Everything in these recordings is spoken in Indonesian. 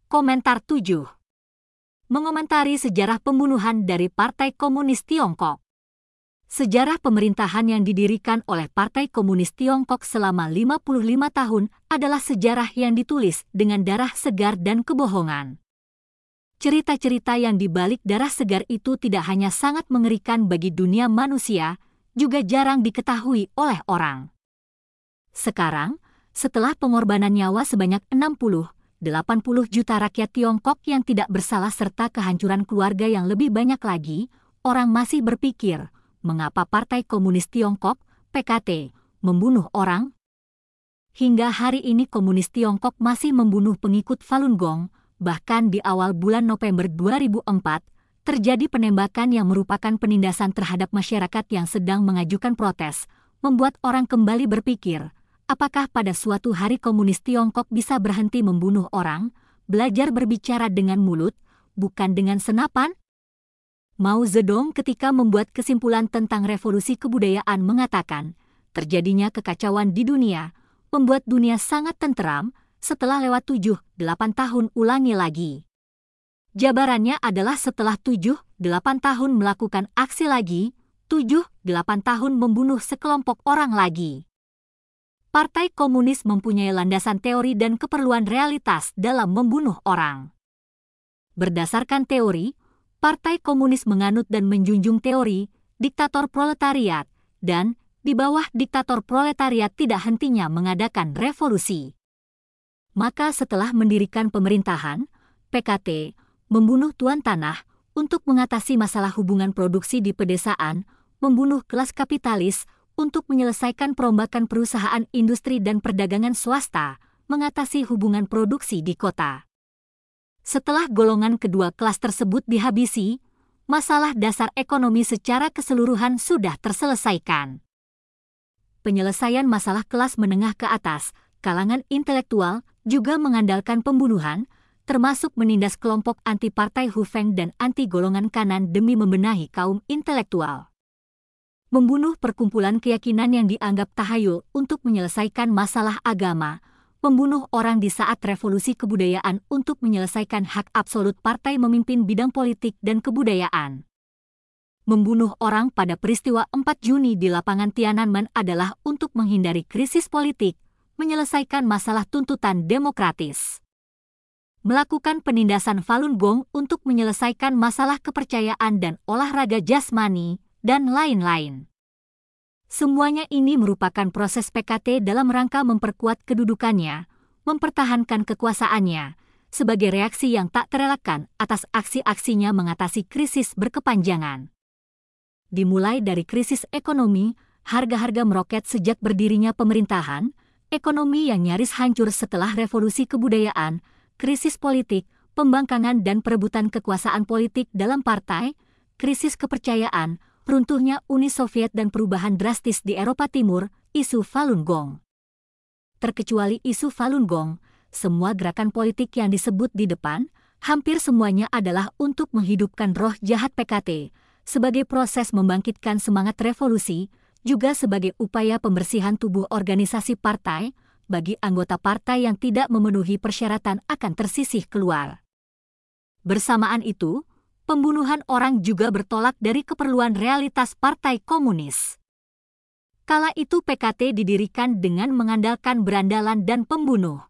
Komentar 7. Mengomentari sejarah pembunuhan dari Partai Komunis Tiongkok. Sejarah pemerintahan yang didirikan oleh Partai Komunis Tiongkok selama 55 tahun adalah sejarah yang ditulis dengan darah segar dan kebohongan. Cerita-cerita yang dibalik darah segar itu tidak hanya sangat mengerikan bagi dunia manusia, juga jarang diketahui oleh orang. Sekarang, setelah pengorbanan nyawa sebanyak 60-80 juta rakyat Tiongkok yang tidak bersalah serta kehancuran keluarga yang lebih banyak lagi, orang masih berpikir, mengapa Partai Komunis Tiongkok, PKT, membunuh orang? Hingga hari ini Komunis Tiongkok masih membunuh pengikut Falun Gong. Bahkan di awal bulan November 2004, terjadi penembakan yang merupakan penindasan terhadap masyarakat yang sedang mengajukan protes, membuat orang kembali berpikir, apakah pada suatu hari Komunis Tiongkok bisa berhenti membunuh orang, belajar berbicara dengan mulut, bukan dengan senapan? Mao Zedong ketika membuat kesimpulan tentang revolusi kebudayaan mengatakan, terjadinya kekacauan di dunia, membuat dunia sangat tenteram. Setelah lewat 7-8 tahun ulangi lagi. Jabarannya adalah setelah 7-8 tahun melakukan aksi lagi, 7-8 tahun membunuh sekelompok orang lagi. Partai Komunis mempunyai landasan teori dan keperluan realitas dalam membunuh orang. Berdasarkan teori, Partai Komunis menganut dan menjunjung teori diktator proletariat dan di bawah diktator proletariat tidak hentinya mengadakan revolusi. Maka setelah mendirikan pemerintahan, PKT membunuh tuan tanah untuk mengatasi masalah hubungan produksi di pedesaan, membunuh kelas kapitalis untuk menyelesaikan perombakan perusahaan industri dan perdagangan swasta, mengatasi hubungan produksi di kota. Setelah golongan kedua kelas tersebut dihabisi, masalah dasar ekonomi secara keseluruhan sudah terselesaikan. Penyelesaian masalah kelas menengah ke atas, kalangan intelektual, juga mengandalkan pembunuhan, termasuk menindas kelompok anti-partai Hufeng dan anti-golongan kanan demi membenahi kaum intelektual. Membunuh perkumpulan keyakinan yang dianggap tahayul untuk menyelesaikan masalah agama, membunuh orang di saat revolusi kebudayaan untuk menyelesaikan hak absolut partai memimpin bidang politik dan kebudayaan. Membunuh orang pada peristiwa 4 Juni di lapangan Tiananmen adalah untuk menghindari krisis politik, menyelesaikan masalah tuntutan demokratis. Melakukan penindasan Falun Gong untuk menyelesaikan masalah kepercayaan dan olahraga jasmani, dan lain-lain. Semuanya ini merupakan proses PKT dalam rangka memperkuat kedudukannya, mempertahankan kekuasaannya, sebagai reaksi yang tak terelakkan atas aksi-aksinya mengatasi krisis berkepanjangan. Dimulai dari krisis ekonomi, harga-harga meroket sejak berdirinya pemerintahan, ekonomi yang nyaris hancur setelah revolusi kebudayaan, krisis politik, pembangkangan dan perebutan kekuasaan politik dalam partai, krisis kepercayaan, runtuhnya Uni Soviet dan perubahan drastis di Eropa Timur, isu Falun Gong. Terkecuali isu Falun Gong, semua gerakan politik yang disebut di depan, hampir semuanya adalah untuk menghidupkan roh jahat PKT, sebagai proses membangkitkan semangat revolusi, juga sebagai upaya pembersihan tubuh organisasi partai, bagi anggota partai yang tidak memenuhi persyaratan akan tersisih keluar. Bersamaan itu, pembunuhan orang juga bertolak dari keperluan realitas Partai Komunis. Kala itu PKT didirikan dengan mengandalkan berandalan dan pembunuh.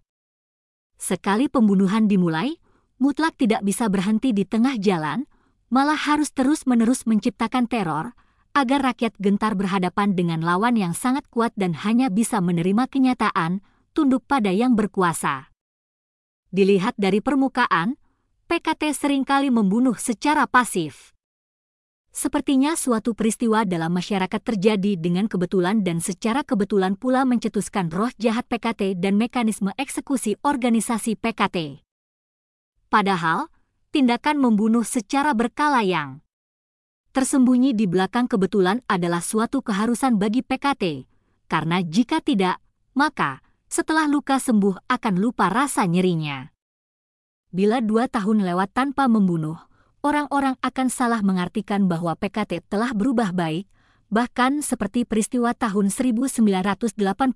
Sekali pembunuhan dimulai, mutlak tidak bisa berhenti di tengah jalan, malah harus terus-menerus menciptakan teror, agar rakyat gentar berhadapan dengan lawan yang sangat kuat dan hanya bisa menerima kenyataan, tunduk pada yang berkuasa. Dilihat dari permukaan, PKT seringkali membunuh secara pasif. Sepertinya suatu peristiwa dalam masyarakat terjadi dengan kebetulan dan secara kebetulan pula mencetuskan roh jahat PKT dan mekanisme eksekusi organisasi PKT. Padahal, tindakan membunuh secara berkala yang tersembunyi di belakang kebetulan adalah suatu keharusan bagi PKT, karena jika tidak, maka setelah luka sembuh akan lupa rasa nyerinya. Bila 2 tahun lewat tanpa membunuh, orang-orang akan salah mengartikan bahwa PKT telah berubah baik, Bahkan seperti peristiwa tahun 1989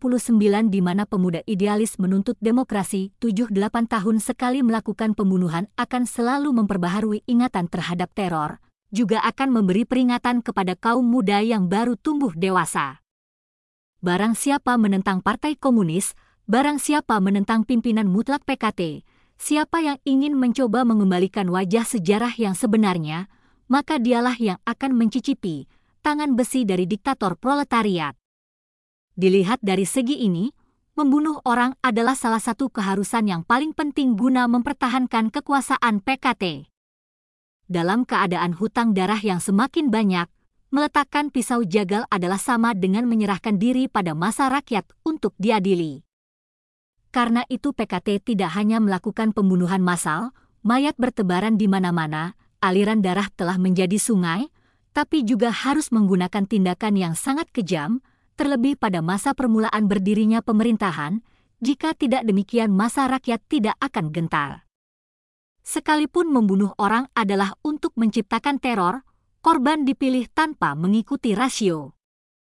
di mana pemuda idealis menuntut demokrasi 7-8 tahun sekali melakukan pembunuhan akan selalu memperbaharui ingatan terhadap teror, juga akan memberi peringatan kepada kaum muda yang baru tumbuh dewasa. Barang siapa menentang Partai Komunis, barang siapa menentang pimpinan mutlak PKT, siapa yang ingin mencoba mengembalikan wajah sejarah yang sebenarnya, maka dialah yang akan mencicipi tangan besi dari diktator proletariat. Dilihat dari segi ini, membunuh orang adalah salah satu keharusan yang paling penting guna mempertahankan kekuasaan PKT. Dalam keadaan hutang darah yang semakin banyak, meletakkan pisau jagal adalah sama dengan menyerahkan diri pada massa rakyat untuk diadili. Karena itu PKT tidak hanya melakukan pembunuhan massal, mayat bertebaran di mana-mana, aliran darah telah menjadi sungai, tapi juga harus menggunakan tindakan yang sangat kejam, terlebih pada masa permulaan berdirinya pemerintahan. Jika tidak demikian massa rakyat tidak akan gentar. Sekalipun membunuh orang adalah untuk menciptakan teror, korban dipilih tanpa mengikuti rasio.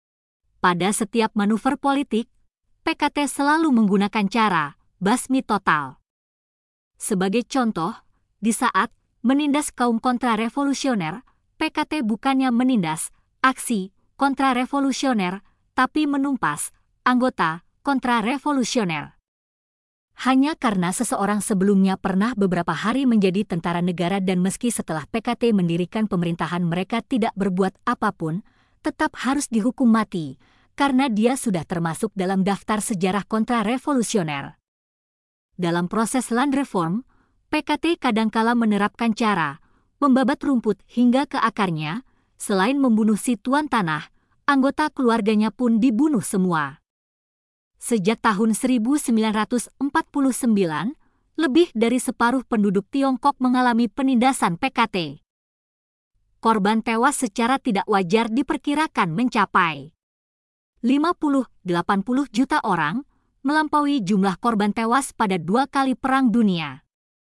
Pada setiap manuver politik, PKT selalu menggunakan cara basmi total. Sebagai contoh, di saat menindas kaum kontrarevolusioner, PKT bukannya menindas aksi kontrarevolusioner, tapi menumpas anggota kontrarevolusioner. Hanya karena seseorang sebelumnya pernah beberapa hari menjadi tentara negara dan meski setelah PKT mendirikan pemerintahan mereka tidak berbuat apapun, tetap harus dihukum mati, karena dia sudah termasuk dalam daftar sejarah kontrarevolusioner. Dalam proses land reform, PKT kadangkala menerapkan cara membabat rumput hingga ke akarnya, selain membunuh si tuan tanah, anggota keluarganya pun dibunuh semua. Sejak tahun 1949, lebih dari separuh penduduk Tiongkok mengalami penindasan PKT. Korban tewas secara tidak wajar diperkirakan mencapai 50-80 juta orang, melampaui jumlah korban tewas pada 2 kali Perang Dunia.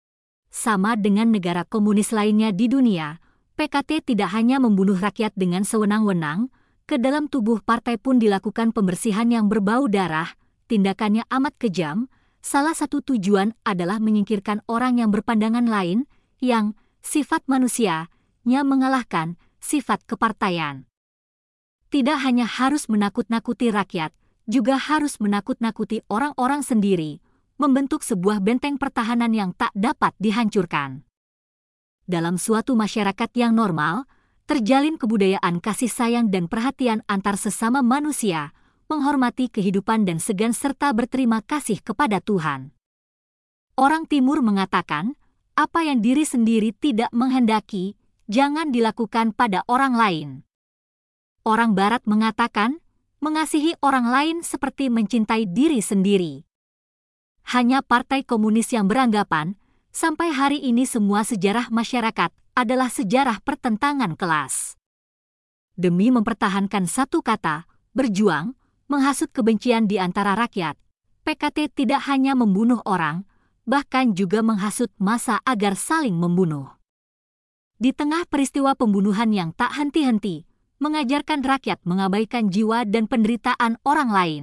Sama dengan negara komunis lainnya di dunia, PKT tidak hanya membunuh rakyat dengan sewenang-wenang, ke dalam tubuh partai pun dilakukan pembersihan yang berbau darah, tindakannya amat kejam, salah satu tujuan adalah menyingkirkan orang yang berpandangan lain, yang sifat manusianya mengalahkan sifat kepartaian. Tidak hanya harus menakut-nakuti rakyat, juga harus menakut-nakuti orang-orang sendiri, membentuk sebuah benteng pertahanan yang tak dapat dihancurkan. Dalam suatu masyarakat yang normal, terjalin kebudayaan kasih sayang dan perhatian antar sesama manusia, menghormati kehidupan dan segan serta berterima kasih kepada Tuhan. Orang Timur mengatakan, apa yang diri sendiri tidak menghendaki, jangan dilakukan pada orang lain. Orang Barat mengatakan, mengasihi orang lain seperti mencintai diri sendiri. Hanya Partai Komunis yang beranggapan, sampai hari ini semua sejarah masyarakat adalah sejarah pertentangan kelas. Demi mempertahankan satu kata, berjuang, menghasut kebencian di antara rakyat, PKT tidak hanya membunuh orang, bahkan juga menghasut massa agar saling membunuh. Di tengah peristiwa pembunuhan yang tak henti-henti, mengajarkan rakyat mengabaikan jiwa dan penderitaan orang lain.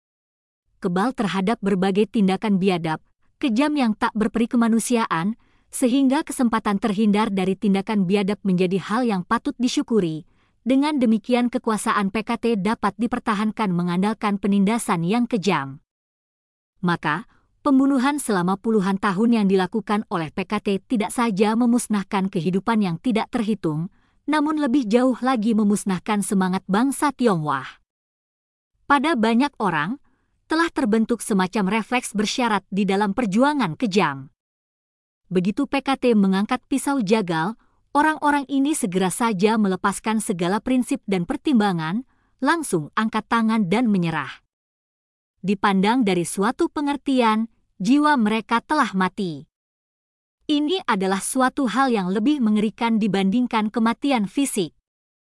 Kebal terhadap berbagai tindakan biadab, kejam yang tak berperi kemanusiaan, sehingga kesempatan terhindar dari tindakan biadab menjadi hal yang patut disyukuri. Dengan demikian kekuasaan PKT dapat dipertahankan mengandalkan penindasan yang kejam. Maka, pembunuhan selama puluhan tahun yang dilakukan oleh PKT tidak saja memusnahkan kehidupan yang tidak terhitung, namun lebih jauh lagi memusnahkan semangat bangsa Tionghoa. Pada banyak orang, telah terbentuk semacam refleks bersyarat di dalam perjuangan kejam. Begitu PKT mengangkat pisau jagal, orang-orang ini segera saja melepaskan segala prinsip dan pertimbangan, langsung angkat tangan dan menyerah. Dipandang dari suatu pengertian, jiwa mereka telah mati. Ini adalah suatu hal yang lebih mengerikan dibandingkan kematian fisik.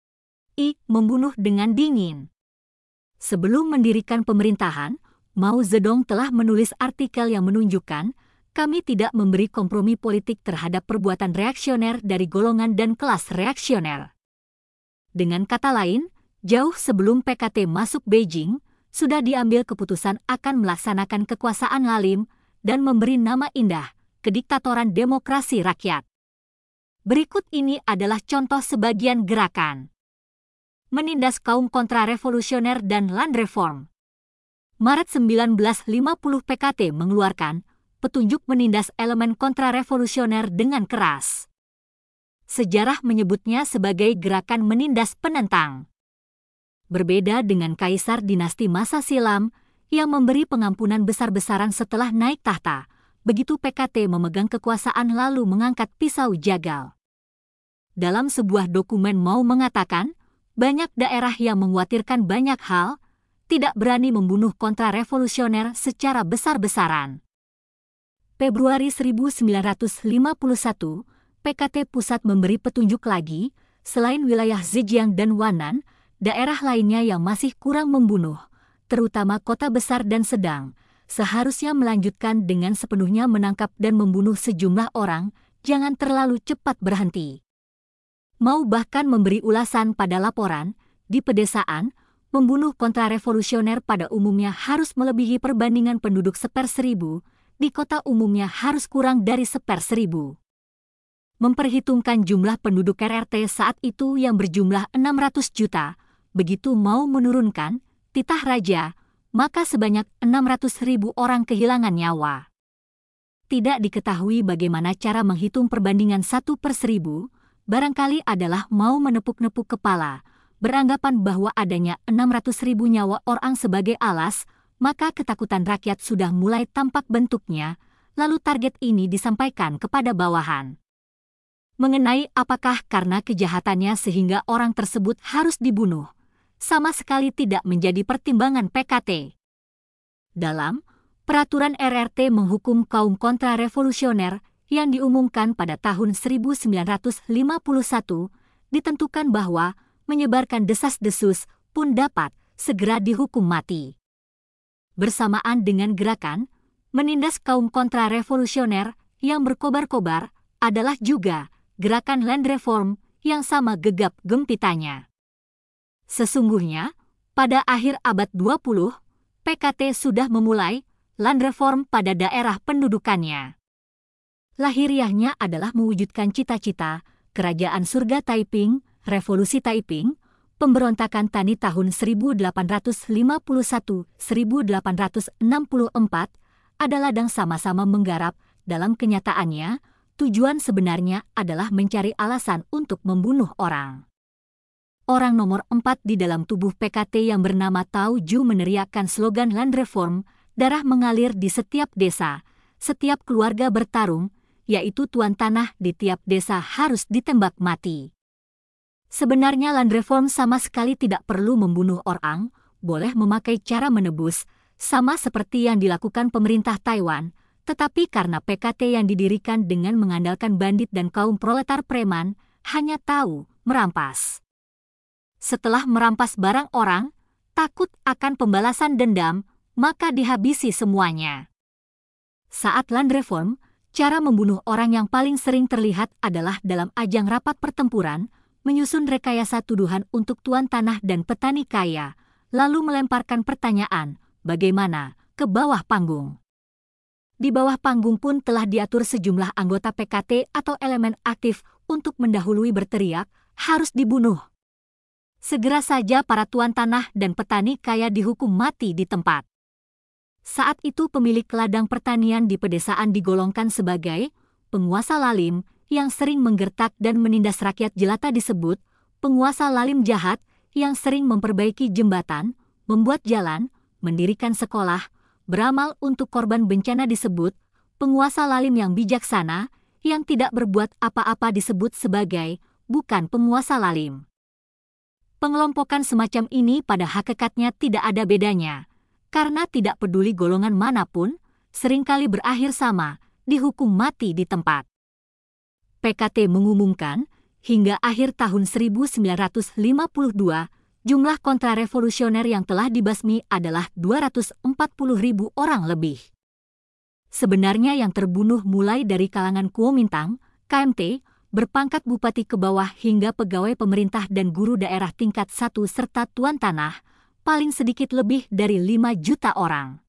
Membunuh dengan dingin. Sebelum mendirikan pemerintahan, Mao Zedong telah menulis artikel yang menunjukkan kami tidak memberi kompromi politik terhadap perbuatan reaksioner dari golongan dan kelas reaksioner. Dengan kata lain, Jauh sebelum PKT masuk Beijing, sudah diambil keputusan akan melaksanakan kekuasaan lalim dan memberi nama indah, kediktatoran demokrasi rakyat. Berikut ini adalah contoh sebagian gerakan. Menindas kaum kontrarevolusioner dan land reform. Maret 1950 PKT mengeluarkan petunjuk menindas elemen kontrarevolusioner dengan keras. Sejarah menyebutnya sebagai gerakan menindas penentang. Berbeda dengan kaisar dinasti masa silam yang memberi pengampunan besar-besaran setelah naik tahta, begitu PKT memegang kekuasaan lalu mengangkat pisau jagal. Dalam sebuah dokumen Mao mengatakan, banyak daerah yang mengkhawatirkan banyak hal, tidak berani membunuh kontrarevolusioner secara besar-besaran. Februari 1951, PKT Pusat memberi petunjuk lagi, selain wilayah Zhejiang dan Wannan, daerah lainnya yang masih kurang membunuh, terutama kota besar dan sedang, seharusnya melanjutkan dengan sepenuhnya menangkap dan membunuh sejumlah orang, jangan terlalu cepat berhenti. Mao bahkan memberi ulasan pada laporan, di pedesaan, membunuh kontrarevolusioner pada umumnya harus melebihi perbandingan penduduk 1/1000, di kota umumnya harus kurang dari 1/1000. Memperhitungkan jumlah penduduk RRT saat itu yang berjumlah 600 juta, begitu Mao menurunkan titah raja, maka sebanyak 600.000 orang kehilangan nyawa. Tidak diketahui bagaimana cara menghitung perbandingan 1/1000, barangkali adalah Mao menepuk-nepuk kepala, beranggapan bahwa adanya 600.000 nyawa orang sebagai alas, maka ketakutan rakyat sudah mulai tampak bentuknya, lalu target ini disampaikan kepada bawahan. Mengenai apakah karena kejahatannya sehingga orang tersebut harus dibunuh, sama sekali tidak menjadi pertimbangan PKT. Dalam Peraturan RRT menghukum kaum kontrarevolusioner yang diumumkan pada tahun 1951, ditentukan bahwa menyebarkan desas-desus pun dapat segera dihukum mati. Bersamaan dengan gerakan menindas kaum kontrarevolusioner yang berkobar-kobar adalah juga gerakan land reform yang sama gegap gempitannya. Sesungguhnya, pada akhir abad 20, PKT sudah memulai land reform pada daerah pendudukannya. Lahiriahnya adalah mewujudkan cita-cita Kerajaan Surga Taiping, Revolusi Taiping, pemberontakan Tani tahun 1851-1864 adalah dan sama-sama menggarap. Dalam kenyataannya, tujuan sebenarnya adalah mencari alasan untuk membunuh orang. Orang nomor 4 di dalam tubuh PKT yang bernama Tao Ju meneriakkan slogan land reform, darah mengalir di setiap desa, setiap keluarga bertarung, yaitu tuan tanah di tiap desa harus ditembak mati. Sebenarnya land reform sama sekali tidak perlu membunuh orang, boleh memakai cara menebus, sama seperti yang dilakukan pemerintah Taiwan, tetapi karena PKT yang didirikan dengan mengandalkan bandit dan kaum proletar preman, hanya tahu merampas. Setelah merampas barang orang, takut akan pembalasan dendam, maka dihabisi semuanya. Saat land reform, cara membunuh orang yang paling sering terlihat adalah dalam ajang rapat pertempuran, menyusun rekayasa tuduhan untuk tuan tanah dan petani kaya, lalu melemparkan pertanyaan, bagaimana, ke bawah panggung. Di bawah panggung pun telah diatur sejumlah anggota PKT atau elemen aktif untuk mendahului berteriak, harus dibunuh. Segera saja para tuan tanah dan petani kaya dihukum mati di tempat. Saat itu pemilik ladang pertanian di pedesaan digolongkan sebagai penguasa lalim yang sering menggertak dan menindas rakyat jelata disebut penguasa lalim jahat yang sering memperbaiki jembatan, membuat jalan, mendirikan sekolah, beramal untuk korban bencana disebut penguasa lalim yang bijaksana yang tidak berbuat apa-apa disebut sebagai bukan penguasa lalim. Pengelompokan semacam ini pada hakikatnya tidak ada bedanya. Karena tidak peduli golongan manapun, seringkali berakhir sama, dihukum mati di tempat. PKT mengumumkan, hingga akhir tahun 1952, jumlah kontrarevolusioner yang telah dibasmi adalah 240.000 orang lebih. Sebenarnya yang terbunuh mulai dari kalangan Kuomintang, KMT, berpangkat bupati ke bawah hingga pegawai pemerintah dan guru daerah tingkat 1 serta tuan tanah, paling sedikit lebih dari 5 juta orang.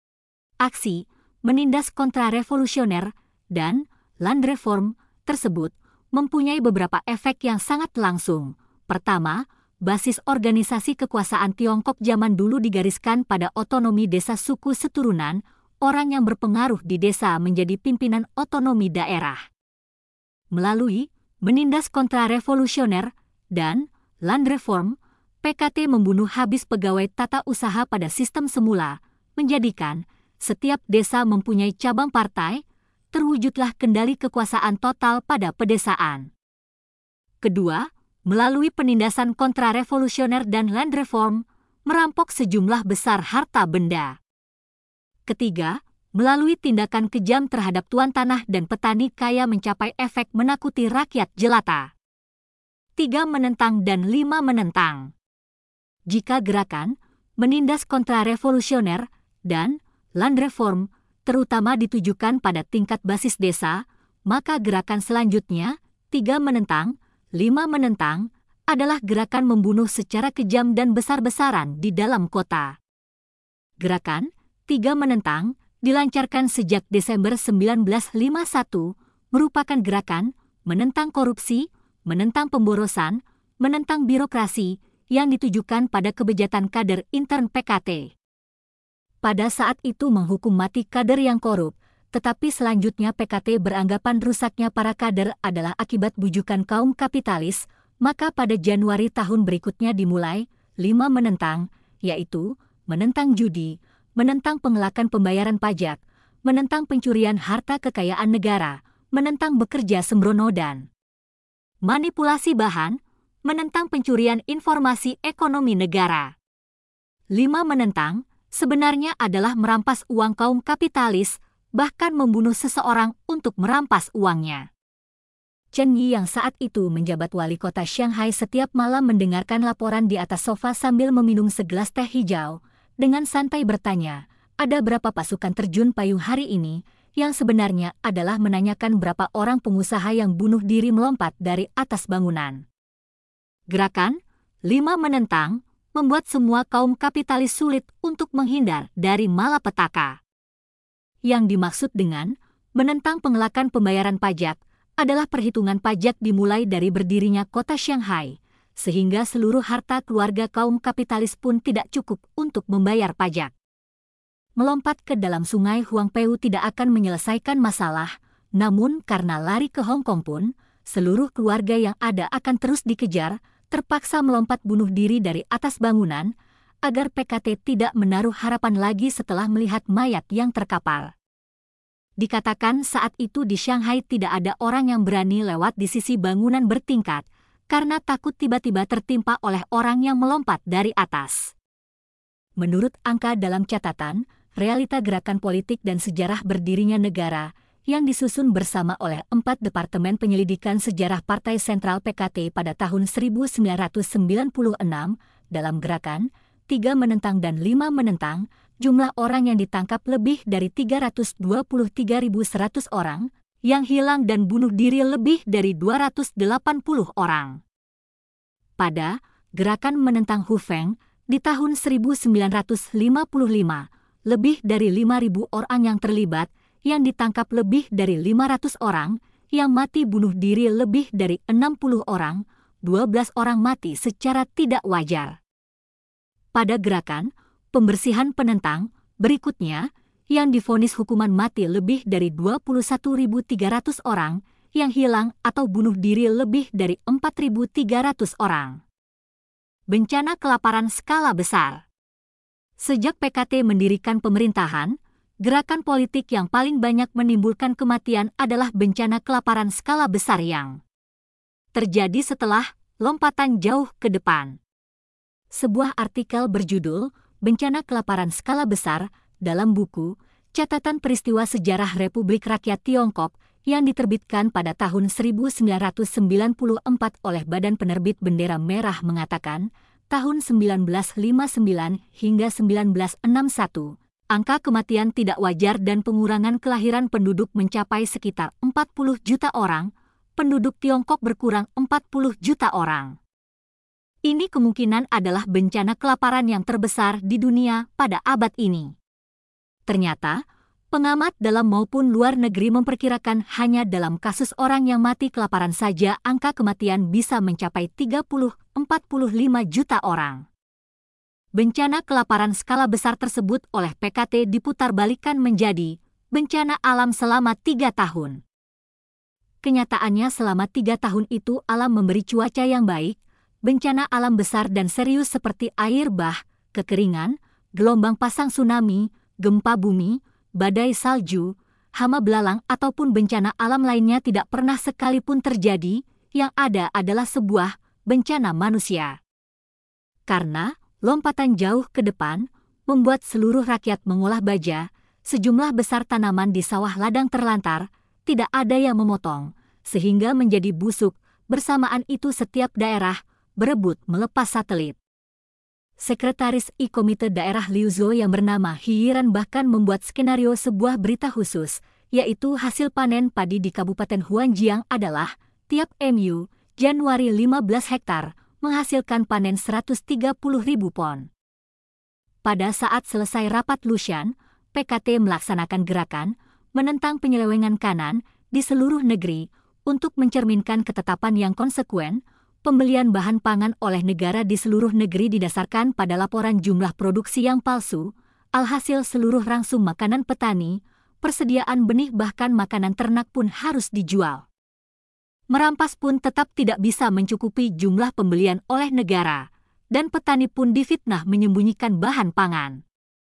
Aksi menindas kontrarevolusioner dan land reform tersebut mempunyai beberapa efek yang sangat langsung. Pertama, basis organisasi kekuasaan Tiongkok zaman dulu digariskan pada otonomi desa suku seturunan, orang yang berpengaruh di desa menjadi pimpinan otonomi daerah. Melalui menindas kontrarevolusioner dan land reform, PKT membunuh habis pegawai tata usaha pada sistem semula, menjadikan setiap desa mempunyai cabang partai, terwujudlah kendali kekuasaan total pada pedesaan. Kedua, melalui penindasan kontrarevolusioner dan land reform, merampok sejumlah besar harta benda. Ketiga, melalui tindakan kejam terhadap tuan tanah dan petani kaya mencapai efek menakuti rakyat jelata. 3 menentang dan 5 menentang. Jika gerakan menindas kontrarevolusioner dan land reform terutama ditujukan pada tingkat basis desa, maka gerakan selanjutnya, 3 menentang, 5 menentang, adalah gerakan membunuh secara kejam dan besar-besaran di dalam kota. Gerakan 3 menentang dilancarkan sejak Desember 1951, merupakan gerakan menentang korupsi, menentang pemborosan, menentang birokrasi yang ditujukan pada kebejatan kader intern PKT. Pada saat itu menghukum mati kader yang korup, tetapi selanjutnya PKT beranggapan rusaknya para kader adalah akibat bujukan kaum kapitalis, maka pada Januari tahun berikutnya dimulai 5 menentang, yaitu menentang judi, menentang pengelakan pembayaran pajak, menentang pencurian harta kekayaan negara, menentang bekerja sembrono dan manipulasi bahan, menentang pencurian informasi ekonomi negara. 5 menentang sebenarnya adalah merampas uang kaum kapitalis, bahkan membunuh seseorang untuk merampas uangnya. Chen Yi yang saat itu menjabat wali kota Shanghai setiap malam mendengarkan laporan di atas sofa sambil meminum segelas teh hijau, dengan santai bertanya, ada berapa pasukan terjun payung hari ini, yang sebenarnya adalah menanyakan berapa orang pengusaha yang bunuh diri melompat dari atas bangunan. Gerakan 5 menentang membuat semua kaum kapitalis sulit untuk menghindar dari malapetaka. Yang dimaksud dengan menentang pengelakan pembayaran pajak adalah perhitungan pajak dimulai dari berdirinya kota Shanghai, sehingga seluruh harta keluarga kaum kapitalis pun tidak cukup untuk membayar pajak. Melompat ke dalam sungai Huangpu tidak akan menyelesaikan masalah, namun karena lari ke Hong Kong pun, seluruh keluarga yang ada akan terus dikejar, terpaksa melompat bunuh diri dari atas bangunan, agar PKT tidak menaruh harapan lagi setelah melihat mayat yang terkapar. Dikatakan saat itu di Shanghai tidak ada orang yang berani lewat di sisi bangunan bertingkat, karena takut tiba-tiba tertimpa oleh orang yang melompat dari atas. Menurut angka dalam catatan, realita gerakan politik dan sejarah berdirinya negara, yang disusun bersama oleh 4 Departemen Penyelidikan Sejarah Partai Sentral PKT pada tahun 1996, dalam gerakan 3 menentang dan 5 menentang, jumlah orang yang ditangkap lebih dari 323.100 orang, yang hilang dan bunuh diri lebih dari 280 orang. Pada gerakan menentang Hu Feng, di tahun 1955, lebih dari 5.000 orang yang terlibat, yang ditangkap lebih dari 500 orang, yang mati bunuh diri lebih dari 60 orang, 12 orang mati secara tidak wajar. Pada gerakan pembersihan penentang berikutnya, yang divonis hukuman mati lebih dari 21.300 orang, yang hilang atau bunuh diri lebih dari 4.300 orang. Bencana kelaparan skala besar. Sejak PKT mendirikan pemerintahan, gerakan politik yang paling banyak menimbulkan kematian adalah bencana kelaparan skala besar yang terjadi setelah lompatan jauh ke depan. Sebuah artikel berjudul Bencana Kelaparan Skala Besar dalam buku Catatan Peristiwa Sejarah Republik Rakyat Tiongkok yang diterbitkan pada tahun 1994 oleh Badan Penerbit Bendera Merah mengatakan, tahun 1959 hingga 1961, angka kematian tidak wajar dan pengurangan kelahiran penduduk mencapai sekitar 40 juta orang, penduduk Tiongkok berkurang 40 juta orang. Ini kemungkinan adalah bencana kelaparan yang terbesar di dunia pada abad ini. Ternyata, pengamat dalam maupun luar negeri memperkirakan hanya dalam kasus orang yang mati kelaparan saja angka kematian bisa mencapai 30-45 juta orang. Bencana kelaparan skala besar tersebut oleh PKT diputarbalikkan menjadi bencana alam selama 3 tahun. Kenyataannya selama 3 tahun itu alam memberi cuaca yang baik, bencana alam besar dan serius seperti air bah, kekeringan, gelombang pasang tsunami, gempa bumi, badai salju, hama belalang ataupun bencana alam lainnya tidak pernah sekalipun terjadi, yang ada adalah sebuah bencana manusia. Karena lompatan jauh ke depan membuat seluruh rakyat mengolah baja, sejumlah besar tanaman di sawah ladang terlantar, tidak ada yang memotong, sehingga menjadi busuk. Bersamaan itu setiap daerah berebut melepas satelit. Sekretaris Komite Daerah Liu Zhou yang bernama Hiran bahkan membuat skenario sebuah berita khusus, yaitu hasil panen padi di Kabupaten Huanjiang adalah tiap MU Januari 15 hektar menghasilkan panen 130.000 pon. Pada saat selesai rapat Lushan, PKT melaksanakan gerakan menentang penyelewengan kanan di seluruh negeri untuk mencerminkan ketetapan yang konsekuen. Pembelian bahan pangan oleh negara di seluruh negeri didasarkan pada laporan jumlah produksi yang palsu, alhasil seluruh rangsum makanan petani, persediaan benih bahkan makanan ternak pun harus dijual. Merampas pun tetap tidak bisa mencukupi jumlah pembelian oleh negara, dan petani pun difitnah menyembunyikan bahan pangan.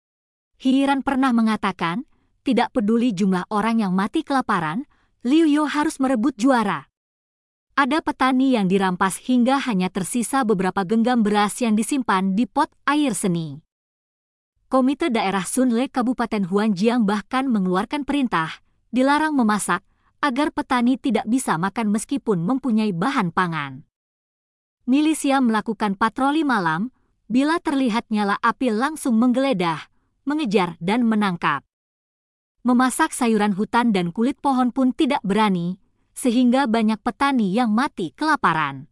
Hiran pernah mengatakan, tidak peduli jumlah orang yang mati kelaparan, Liu Yo harus merebut juara. Ada petani yang dirampas hingga hanya tersisa beberapa genggam beras yang disimpan di pot air seni. Komite Daerah Sunle Kabupaten Huanjiang bahkan mengeluarkan perintah, dilarang memasak, agar petani tidak bisa makan meskipun mempunyai bahan pangan. Milisia melakukan patroli malam, bila terlihat nyala api langsung menggeledah, mengejar dan menangkap. Memasak sayuran hutan dan kulit pohon pun tidak berani, sehingga banyak petani yang mati kelaparan.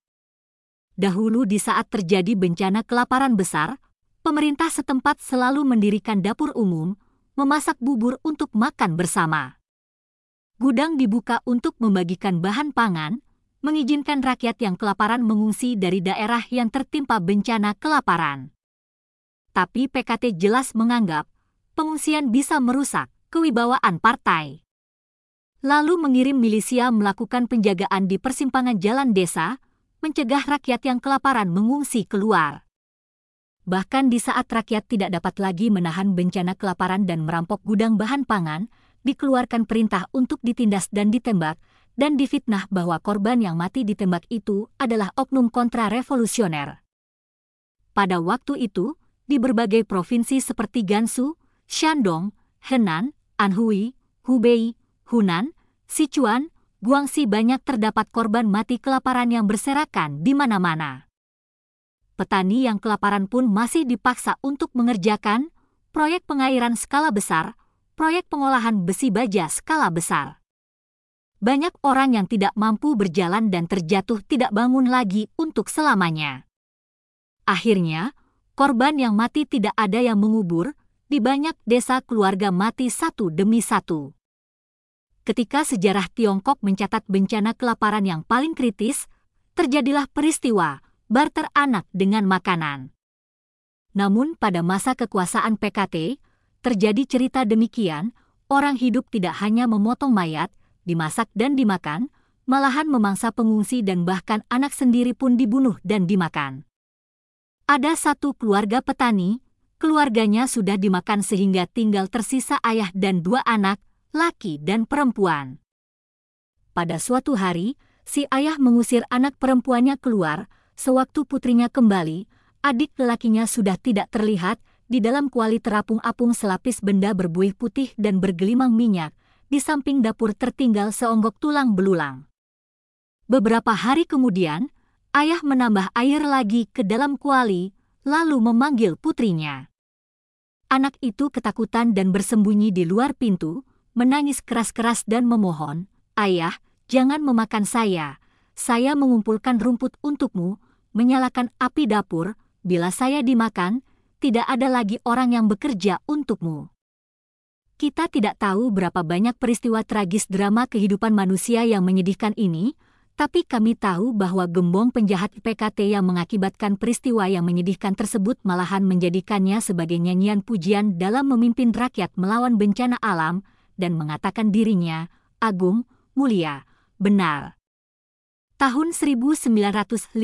Dahulu di saat terjadi bencana kelaparan besar, pemerintah setempat selalu mendirikan dapur umum, memasak bubur untuk makan bersama. Gudang dibuka untuk membagikan bahan pangan, mengizinkan rakyat yang kelaparan mengungsi dari daerah yang tertimpa bencana kelaparan. Tapi PKT jelas menganggap pengungsian bisa merusak kewibawaan partai. Lalu mengirim milisia melakukan penjagaan di persimpangan jalan desa, mencegah rakyat yang kelaparan mengungsi keluar. Bahkan di saat rakyat tidak dapat lagi menahan bencana kelaparan dan merampok gudang bahan pangan, dikeluarkan perintah untuk ditindas dan ditembak, dan difitnah bahwa korban yang mati ditembak itu adalah oknum kontra-revolusioner. Pada waktu itu, di berbagai provinsi seperti Gansu, Shandong, Henan, Anhui, Hubei, Hunan, Sichuan, Guangxi banyak terdapat korban mati kelaparan yang berserakan di mana-mana. Petani yang kelaparan pun masih dipaksa untuk mengerjakan proyek pengairan skala besar, proyek pengolahan besi baja skala besar. Banyak orang yang tidak mampu berjalan dan terjatuh tidak bangun lagi untuk selamanya. Akhirnya, korban yang mati tidak ada yang mengubur, di banyak desa keluarga mati satu demi satu. Ketika sejarah Tiongkok mencatat bencana kelaparan yang paling kritis, terjadilah peristiwa barter anak dengan makanan. Namun pada masa kekuasaan PKT, terjadi cerita demikian, orang hidup tidak hanya memotong mayat, dimasak dan dimakan, malahan memangsa pengungsi dan bahkan anak sendiri pun dibunuh dan dimakan. Ada satu keluarga petani, keluarganya sudah dimakan sehingga tinggal tersisa ayah dan 2 anak, laki dan perempuan. Pada suatu hari, si ayah mengusir anak perempuannya keluar, sewaktu putrinya kembali, adik lelakinya sudah tidak terlihat, di dalam kuali terapung-apung selapis benda berbuih putih dan bergelimang minyak, di samping dapur tertinggal seonggok tulang belulang. Beberapa hari kemudian, ayah menambah air lagi ke dalam kuali, lalu memanggil putrinya. Anak itu ketakutan dan bersembunyi di luar pintu, menangis keras-keras dan memohon, "Ayah, jangan memakan saya mengumpulkan rumput untukmu, menyalakan api dapur, bila saya dimakan, tidak ada lagi orang yang bekerja untukmu. Kita tidak tahu berapa banyak peristiwa tragis drama kehidupan manusia yang menyedihkan ini, tapi kami tahu bahwa gembong penjahat PKT yang mengakibatkan peristiwa yang menyedihkan tersebut malahan menjadikannya sebagai nyanyian pujian dalam memimpin rakyat melawan bencana alam dan mengatakan dirinya agung, mulia, benar. Tahun 1959,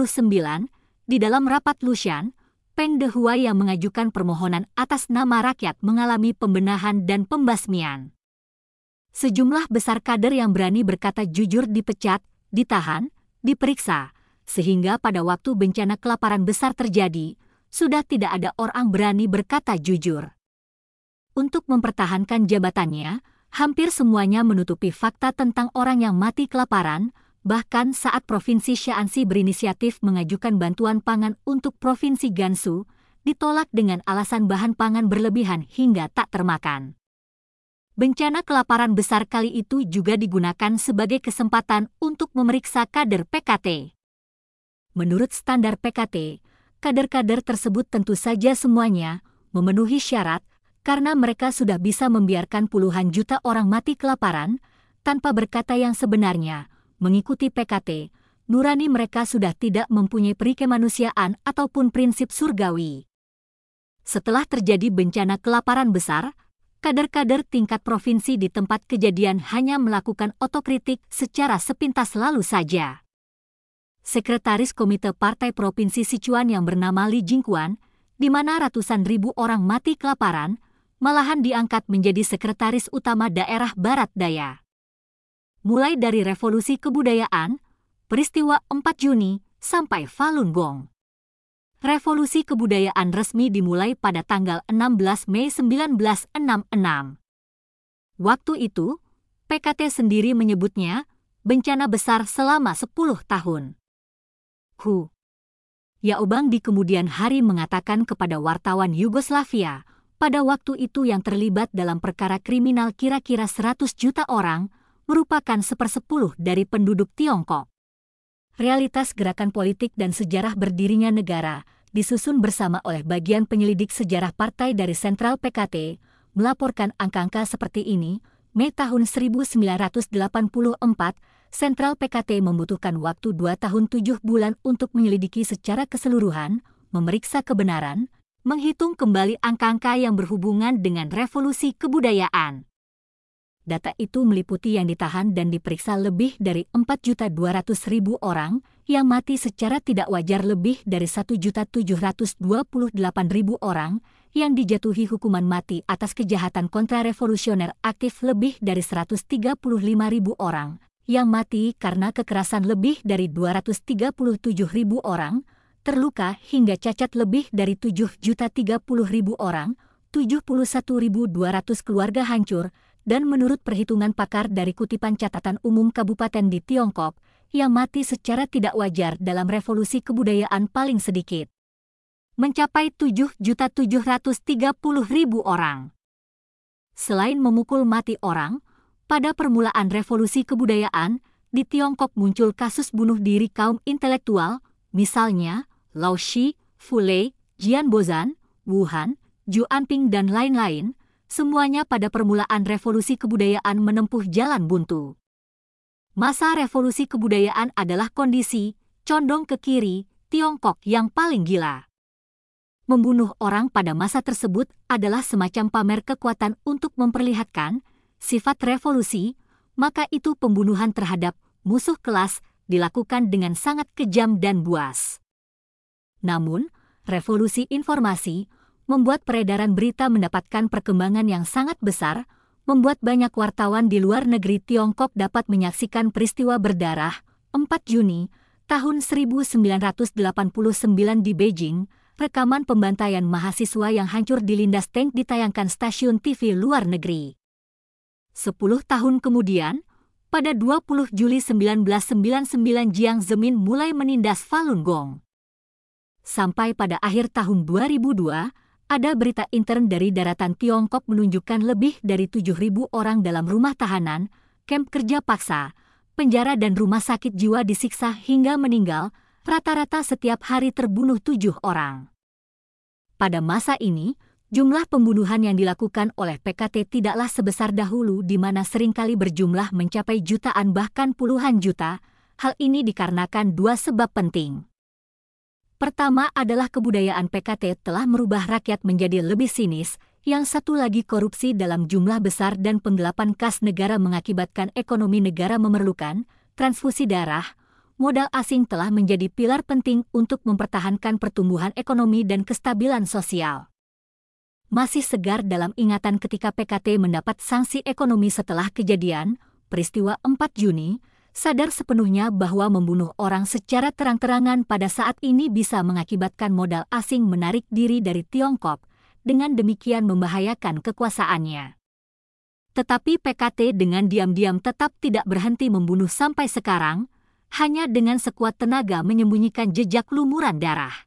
di dalam rapat Lushan, Peng Dehuai yang mengajukan permohonan atas nama rakyat mengalami pembenahan dan pembasmian. Sejumlah besar kader yang berani berkata jujur dipecat, ditahan, diperiksa, sehingga pada waktu bencana kelaparan besar terjadi, sudah tidak ada orang berani berkata jujur. Untuk mempertahankan jabatannya, hampir semuanya menutupi fakta tentang orang yang mati kelaparan. Bahkan saat Provinsi Shaanxi berinisiatif mengajukan bantuan pangan untuk Provinsi Gansu, ditolak dengan alasan bahan pangan berlebihan hingga tak termakan. Bencana kelaparan besar kali itu juga digunakan sebagai kesempatan untuk memeriksa kader PKT. Menurut standar PKT, kader-kader tersebut tentu saja semuanya memenuhi syarat karena mereka sudah bisa membiarkan puluhan juta orang mati kelaparan tanpa berkata yang sebenarnya. Mengikuti PKT, nurani mereka sudah tidak mempunyai peri kemanusiaan ataupun prinsip surgawi. Setelah terjadi bencana kelaparan besar, kader-kader tingkat provinsi di tempat kejadian hanya melakukan otokritik secara sepintas lalu saja. Sekretaris Komite Partai Provinsi Sichuan yang bernama Li Jingquan, di mana ratusan ribu orang mati kelaparan, malahan diangkat menjadi sekretaris utama daerah Barat Daya. Mulai dari revolusi kebudayaan, peristiwa 4 Juni, sampai Falun Gong. Revolusi kebudayaan resmi dimulai pada tanggal 16 Mei 1966. Waktu itu, PKT sendiri menyebutnya bencana besar selama 10 tahun. Yao Bang di kemudian hari mengatakan kepada wartawan Yugoslavia, pada waktu itu yang terlibat dalam perkara kriminal kira-kira 100 juta orang, merupakan 1/10 dari penduduk Tiongkok. Realitas gerakan politik dan sejarah berdirinya negara disusun bersama oleh bagian penyelidik sejarah partai dari Sentral PKT, melaporkan angka-angka seperti ini. Mei tahun 1984, Sentral PKT membutuhkan waktu 2 tahun 7 bulan untuk menyelidiki secara keseluruhan, memeriksa kebenaran, menghitung kembali angka-angka yang berhubungan dengan revolusi kebudayaan. Data itu meliputi yang ditahan dan diperiksa lebih dari 4.200.000 orang, yang mati secara tidak wajar lebih dari 1.728.000 orang, yang dijatuhi hukuman mati atas kejahatan kontrarevolusioner aktif lebih dari 135.000 orang, yang mati karena kekerasan lebih dari 237.000 orang, terluka hingga cacat lebih dari 7.030.000 orang, 71.200 keluarga hancur, dan menurut perhitungan pakar dari kutipan catatan umum kabupaten di Tiongkok, yang mati secara tidak wajar dalam revolusi kebudayaan paling sedikit mencapai 7.730.000 orang. Selain memukul mati orang, pada permulaan revolusi kebudayaan, di Tiongkok muncul kasus bunuh diri kaum intelektual, misalnya Lao Shi, Fu Lei, Jian Bozan, Wu Han, Zhu Anping dan lain-lain. Semuanya pada permulaan revolusi kebudayaan menempuh jalan buntu. Masa revolusi kebudayaan adalah kondisi, condong ke kiri, Tiongkok yang paling gila. Membunuh orang pada masa tersebut adalah semacam pamer kekuatan untuk memperlihatkan sifat revolusi, maka itu pembunuhan terhadap musuh kelas dilakukan dengan sangat kejam dan buas. Namun, revolusi informasi membuat peredaran berita mendapatkan perkembangan yang sangat besar, membuat banyak wartawan di luar negeri Tiongkok dapat menyaksikan peristiwa berdarah 4 Juni tahun 1989 di Beijing. Rekaman pembantaian mahasiswa yang hancur dilindas tank ditayangkan stasiun TV luar negeri. 10 tahun kemudian, pada 20 Juli 1999 Jiang Zemin mulai menindas Falun Gong. Sampai pada akhir tahun 2002, ada berita intern dari daratan Tiongkok menunjukkan lebih dari 7.000 orang dalam rumah tahanan, kamp kerja paksa, penjara dan rumah sakit jiwa disiksa hingga meninggal, rata-rata setiap hari terbunuh 7 orang. Pada masa ini, jumlah pembunuhan yang dilakukan oleh PKT tidaklah sebesar dahulu di mana seringkali berjumlah mencapai jutaan bahkan puluhan juta. Hal ini dikarenakan 2 sebab penting. Pertama adalah kebudayaan PKT telah merubah rakyat menjadi lebih sinis, yang satu lagi korupsi dalam jumlah besar dan penggelapan kas negara mengakibatkan ekonomi negara memerlukan transfusi darah. Modal asing telah menjadi pilar penting untuk mempertahankan pertumbuhan ekonomi dan kestabilan sosial. Masih segar dalam ingatan ketika PKT mendapat sanksi ekonomi setelah kejadian, peristiwa 4 Juni, sadar sepenuhnya bahwa membunuh orang secara terang-terangan pada saat ini bisa mengakibatkan modal asing menarik diri dari Tiongkok, dengan demikian membahayakan kekuasaannya. Tetapi PKT dengan diam-diam tetap tidak berhenti membunuh sampai sekarang, hanya dengan sekuat tenaga menyembunyikan jejak lumuran darah.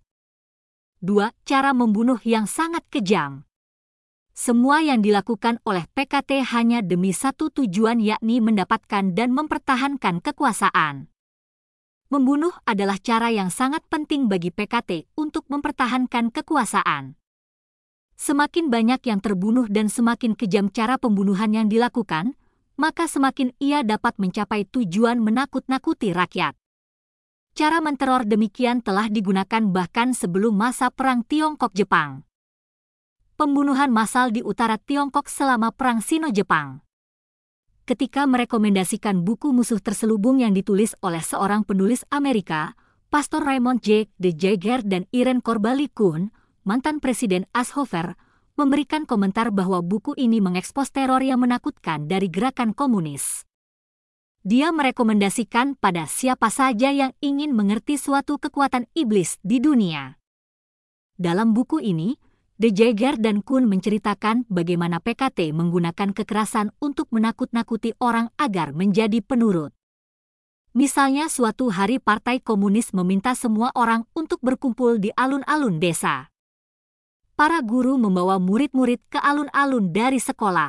2. Cara membunuh yang sangat kejam. Semua yang dilakukan oleh PKT hanya demi satu tujuan, yakni mendapatkan dan mempertahankan kekuasaan. Membunuh adalah cara yang sangat penting bagi PKT untuk mempertahankan kekuasaan. Semakin banyak yang terbunuh dan semakin kejam cara pembunuhan yang dilakukan, maka semakin ia dapat mencapai tujuan menakut-nakuti rakyat. Cara menteror demikian telah digunakan bahkan sebelum masa Perang Tiongkok-Jepang. Pembunuhan massal di utara Tiongkok selama Perang Sino-Jepang. Ketika merekomendasikan buku Musuh Terselubung yang ditulis oleh seorang penulis Amerika, Pastor Raymond J. de Jaeger dan Irene Corbally-Kuhn, mantan Presiden Eisenhower, memberikan komentar bahwa buku ini mengekspos teror yang menakutkan dari gerakan komunis. Dia merekomendasikan pada siapa saja yang ingin mengerti suatu kekuatan iblis di dunia. Dalam buku ini, de Jaeger dan Kuhn menceritakan bagaimana PKT menggunakan kekerasan untuk menakut-nakuti orang agar menjadi penurut. Misalnya suatu hari Partai Komunis meminta semua orang untuk berkumpul di alun-alun desa. Para guru membawa murid-murid ke alun-alun dari sekolah.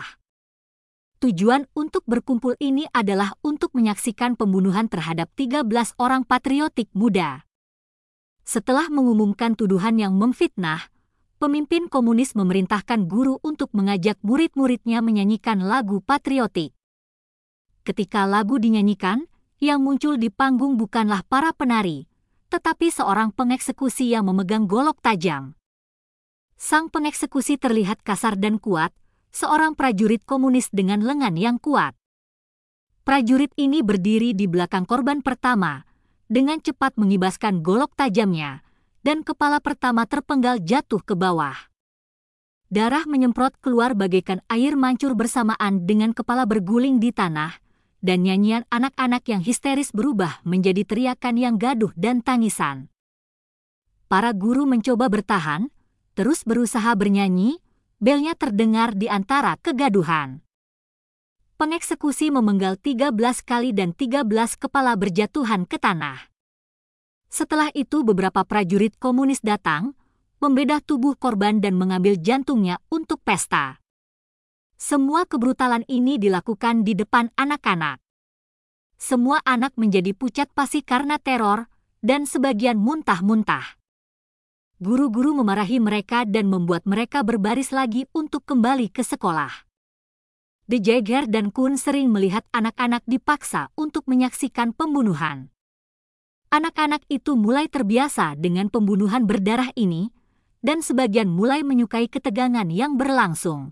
Tujuan untuk berkumpul ini adalah untuk menyaksikan pembunuhan terhadap 13 orang patriotik muda. Setelah mengumumkan tuduhan yang memfitnah, pemimpin komunis memerintahkan guru untuk mengajak murid-muridnya menyanyikan lagu patriotik. Ketika lagu dinyanyikan, yang muncul di panggung bukanlah para penari, tetapi seorang pengeksekusi yang memegang golok tajam. Sang pengeksekusi terlihat kasar dan kuat, seorang prajurit komunis dengan lengan yang kuat. Prajurit ini berdiri di belakang korban pertama, dengan cepat mengibaskan golok tajamnya, dan kepala pertama terpenggal jatuh ke bawah. Darah menyemprot keluar bagaikan air mancur bersamaan dengan kepala berguling di tanah, dan nyanyian anak-anak yang histeris berubah menjadi teriakan yang gaduh dan tangisan. Para guru mencoba bertahan, terus berusaha bernyanyi, belnya terdengar di antara kegaduhan. Pengeksekusi memenggal 13 kali dan 13 kepala berjatuhan ke tanah. Setelah itu beberapa prajurit komunis datang, membedah tubuh korban dan mengambil jantungnya untuk pesta. Semua kebrutalan ini dilakukan di depan anak-anak. Semua anak menjadi pucat pasi karena teror, dan sebagian muntah-muntah. Guru-guru memarahi mereka dan membuat mereka berbaris lagi untuk kembali ke sekolah. De Jaeger dan Kuhn sering melihat anak-anak dipaksa untuk menyaksikan pembunuhan. Anak-anak itu mulai terbiasa dengan pembunuhan berdarah ini, dan sebagian mulai menyukai ketegangan yang berlangsung.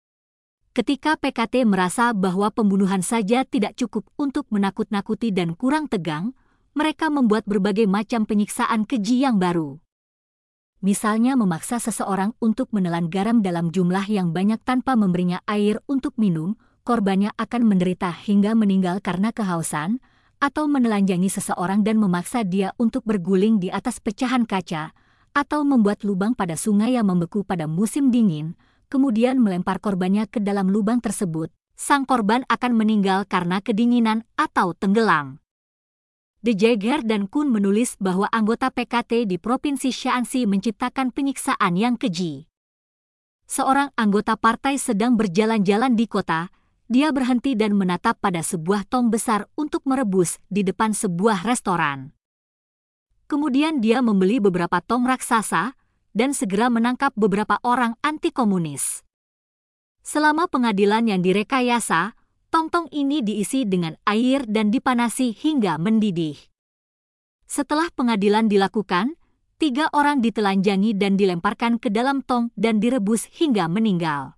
Ketika PKT merasa bahwa pembunuhan saja tidak cukup untuk menakut-nakuti dan kurang tegang, mereka membuat berbagai macam penyiksaan keji yang baru. Misalnya memaksa seseorang untuk menelan garam dalam jumlah yang banyak tanpa memberinya air untuk minum, korbannya akan menderita hingga meninggal karena kehausan, atau menelanjangi seseorang dan memaksa dia untuk berguling di atas pecahan kaca, atau membuat lubang pada sungai yang membeku pada musim dingin, kemudian melempar korbannya ke dalam lubang tersebut. Sang korban akan meninggal karena kedinginan atau tenggelam. De Jaeger dan Kuhn menulis bahwa anggota PKT di Provinsi Shaanxi menciptakan penyiksaan yang keji. Seorang anggota partai sedang berjalan-jalan di kota, dia berhenti dan menatap pada sebuah tong besar untuk merebus di depan sebuah restoran. Kemudian dia membeli beberapa tong raksasa dan segera menangkap beberapa orang anti-komunis. Selama pengadilan yang direkayasa, tong-tong ini diisi dengan air dan dipanasi hingga mendidih. Setelah pengadilan dilakukan, 3 orang ditelanjangi dan dilemparkan ke dalam tong dan direbus hingga meninggal.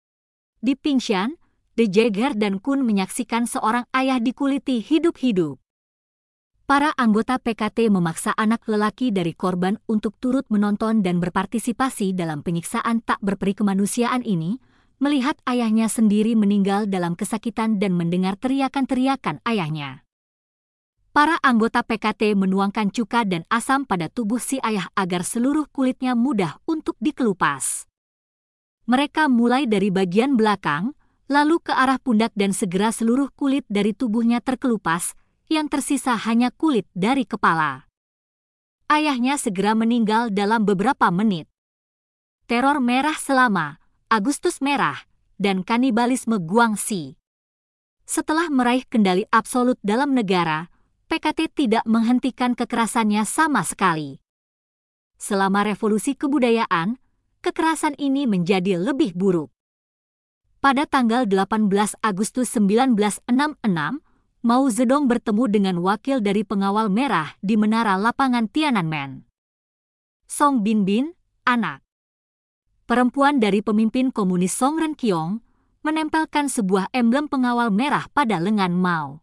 Di Pingshan, De Jager dan Kun menyaksikan seorang ayah dikuliti hidup-hidup. Para anggota PKT memaksa anak lelaki dari korban untuk turut menonton dan berpartisipasi dalam penyiksaan tak berperi kemanusiaan ini, melihat ayahnya sendiri meninggal dalam kesakitan dan mendengar teriakan-teriakan ayahnya. Para anggota PKT menuangkan cuka dan asam pada tubuh si ayah agar seluruh kulitnya mudah untuk dikelupas. Mereka mulai dari bagian belakang, lalu ke arah pundak dan segera seluruh kulit dari tubuhnya terkelupas, yang tersisa hanya kulit dari kepala. Ayahnya segera meninggal dalam beberapa menit. Teror merah selama Agustus Merah dan kanibalisme Guangxi. Setelah meraih kendali absolut dalam negara, PKT tidak menghentikan kekerasannya sama sekali. Selama revolusi kebudayaan, kekerasan ini menjadi lebih buruk. Pada tanggal 18 Agustus 1966, Mao Zedong bertemu dengan wakil dari pengawal merah di menara lapangan Tiananmen. Song Binbin, anak perempuan dari pemimpin komunis Song Renqiong, menempelkan sebuah emblem pengawal merah pada lengan Mao.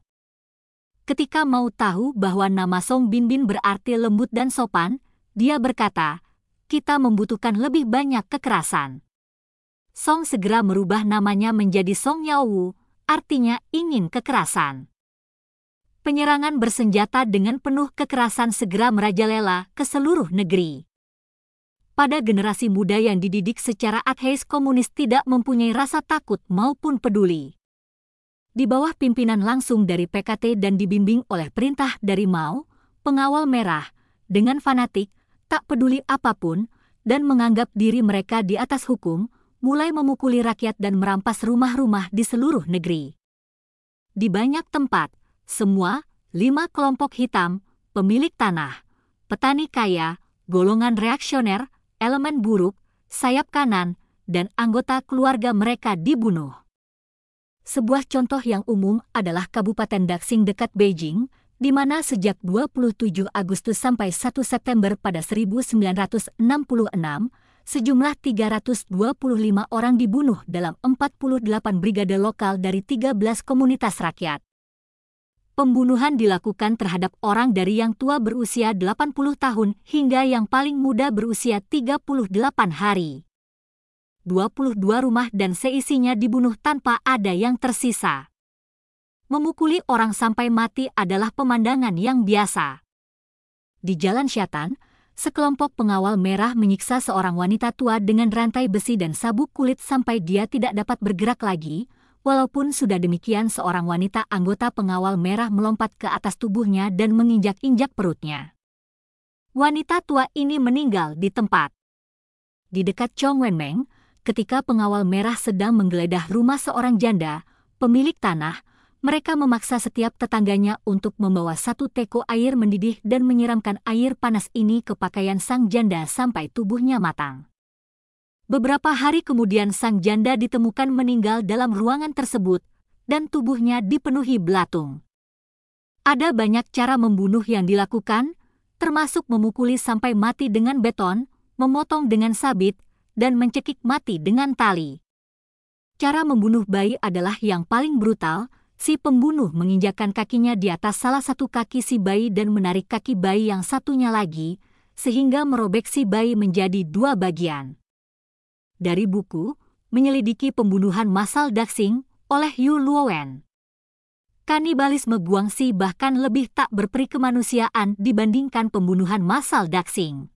Ketika Mao tahu bahwa nama Song Binbin berarti lembut dan sopan, dia berkata, "Kita membutuhkan lebih banyak kekerasan." Song segera merubah namanya menjadi Song Yaowu, artinya ingin kekerasan. Penyerangan bersenjata dengan penuh kekerasan segera merajalela ke seluruh negeri. Pada generasi muda yang dididik secara ateis, komunis tidak mempunyai rasa takut maupun peduli. Di bawah pimpinan langsung dari PKT dan dibimbing oleh perintah dari Mao, pengawal merah, dengan fanatik, tak peduli apapun, dan menganggap diri mereka di atas hukum, mulai memukuli rakyat dan merampas rumah-rumah di seluruh negeri. Di banyak tempat, semua 5 kelompok hitam, pemilik tanah, petani kaya, golongan reaksioner, elemen buruk, sayap kanan, dan anggota keluarga mereka dibunuh. Sebuah contoh yang umum adalah Kabupaten Daxing dekat Beijing, di mana sejak 27 Agustus sampai 1 September pada 1966, sejumlah 325 orang dibunuh dalam 48 brigade lokal dari 13 komunitas rakyat. Pembunuhan dilakukan terhadap orang dari yang tua berusia 80 tahun hingga yang paling muda berusia 38 hari. 22 rumah dan seisinya dibunuh tanpa ada yang tersisa. Memukuli orang sampai mati adalah pemandangan yang biasa. Di Jalan Syatan, sekelompok pengawal merah menyiksa seorang wanita tua dengan rantai besi dan sabuk kulit sampai dia tidak dapat bergerak lagi. Walaupun sudah demikian, seorang wanita anggota pengawal merah melompat ke atas tubuhnya dan menginjak-injak perutnya. Wanita tua ini meninggal di tempat. Di dekat Chongwenmeng, ketika pengawal merah sedang menggeledah rumah seorang janda, pemilik tanah, mereka memaksa setiap tetangganya untuk membawa 1 teko air mendidih dan menyiramkan air panas ini ke pakaian sang janda sampai tubuhnya matang. Beberapa hari kemudian sang janda ditemukan meninggal dalam ruangan tersebut dan tubuhnya dipenuhi belatung. Ada banyak cara membunuh yang dilakukan, termasuk memukuli sampai mati dengan beton, memotong dengan sabit, dan mencekik mati dengan tali. Cara membunuh bayi adalah yang paling brutal. Si pembunuh menginjakkan kakinya di atas salah satu kaki si bayi dan menarik kaki bayi yang satunya lagi, sehingga merobek si bayi menjadi 2 bagian. Dari buku, Menyelidiki Pembunuhan Massal Daxing, oleh Yu Luowen. Kanibalisme Guangxi bahkan lebih tak berperi kemanusiaan dibandingkan pembunuhan massal Daxing.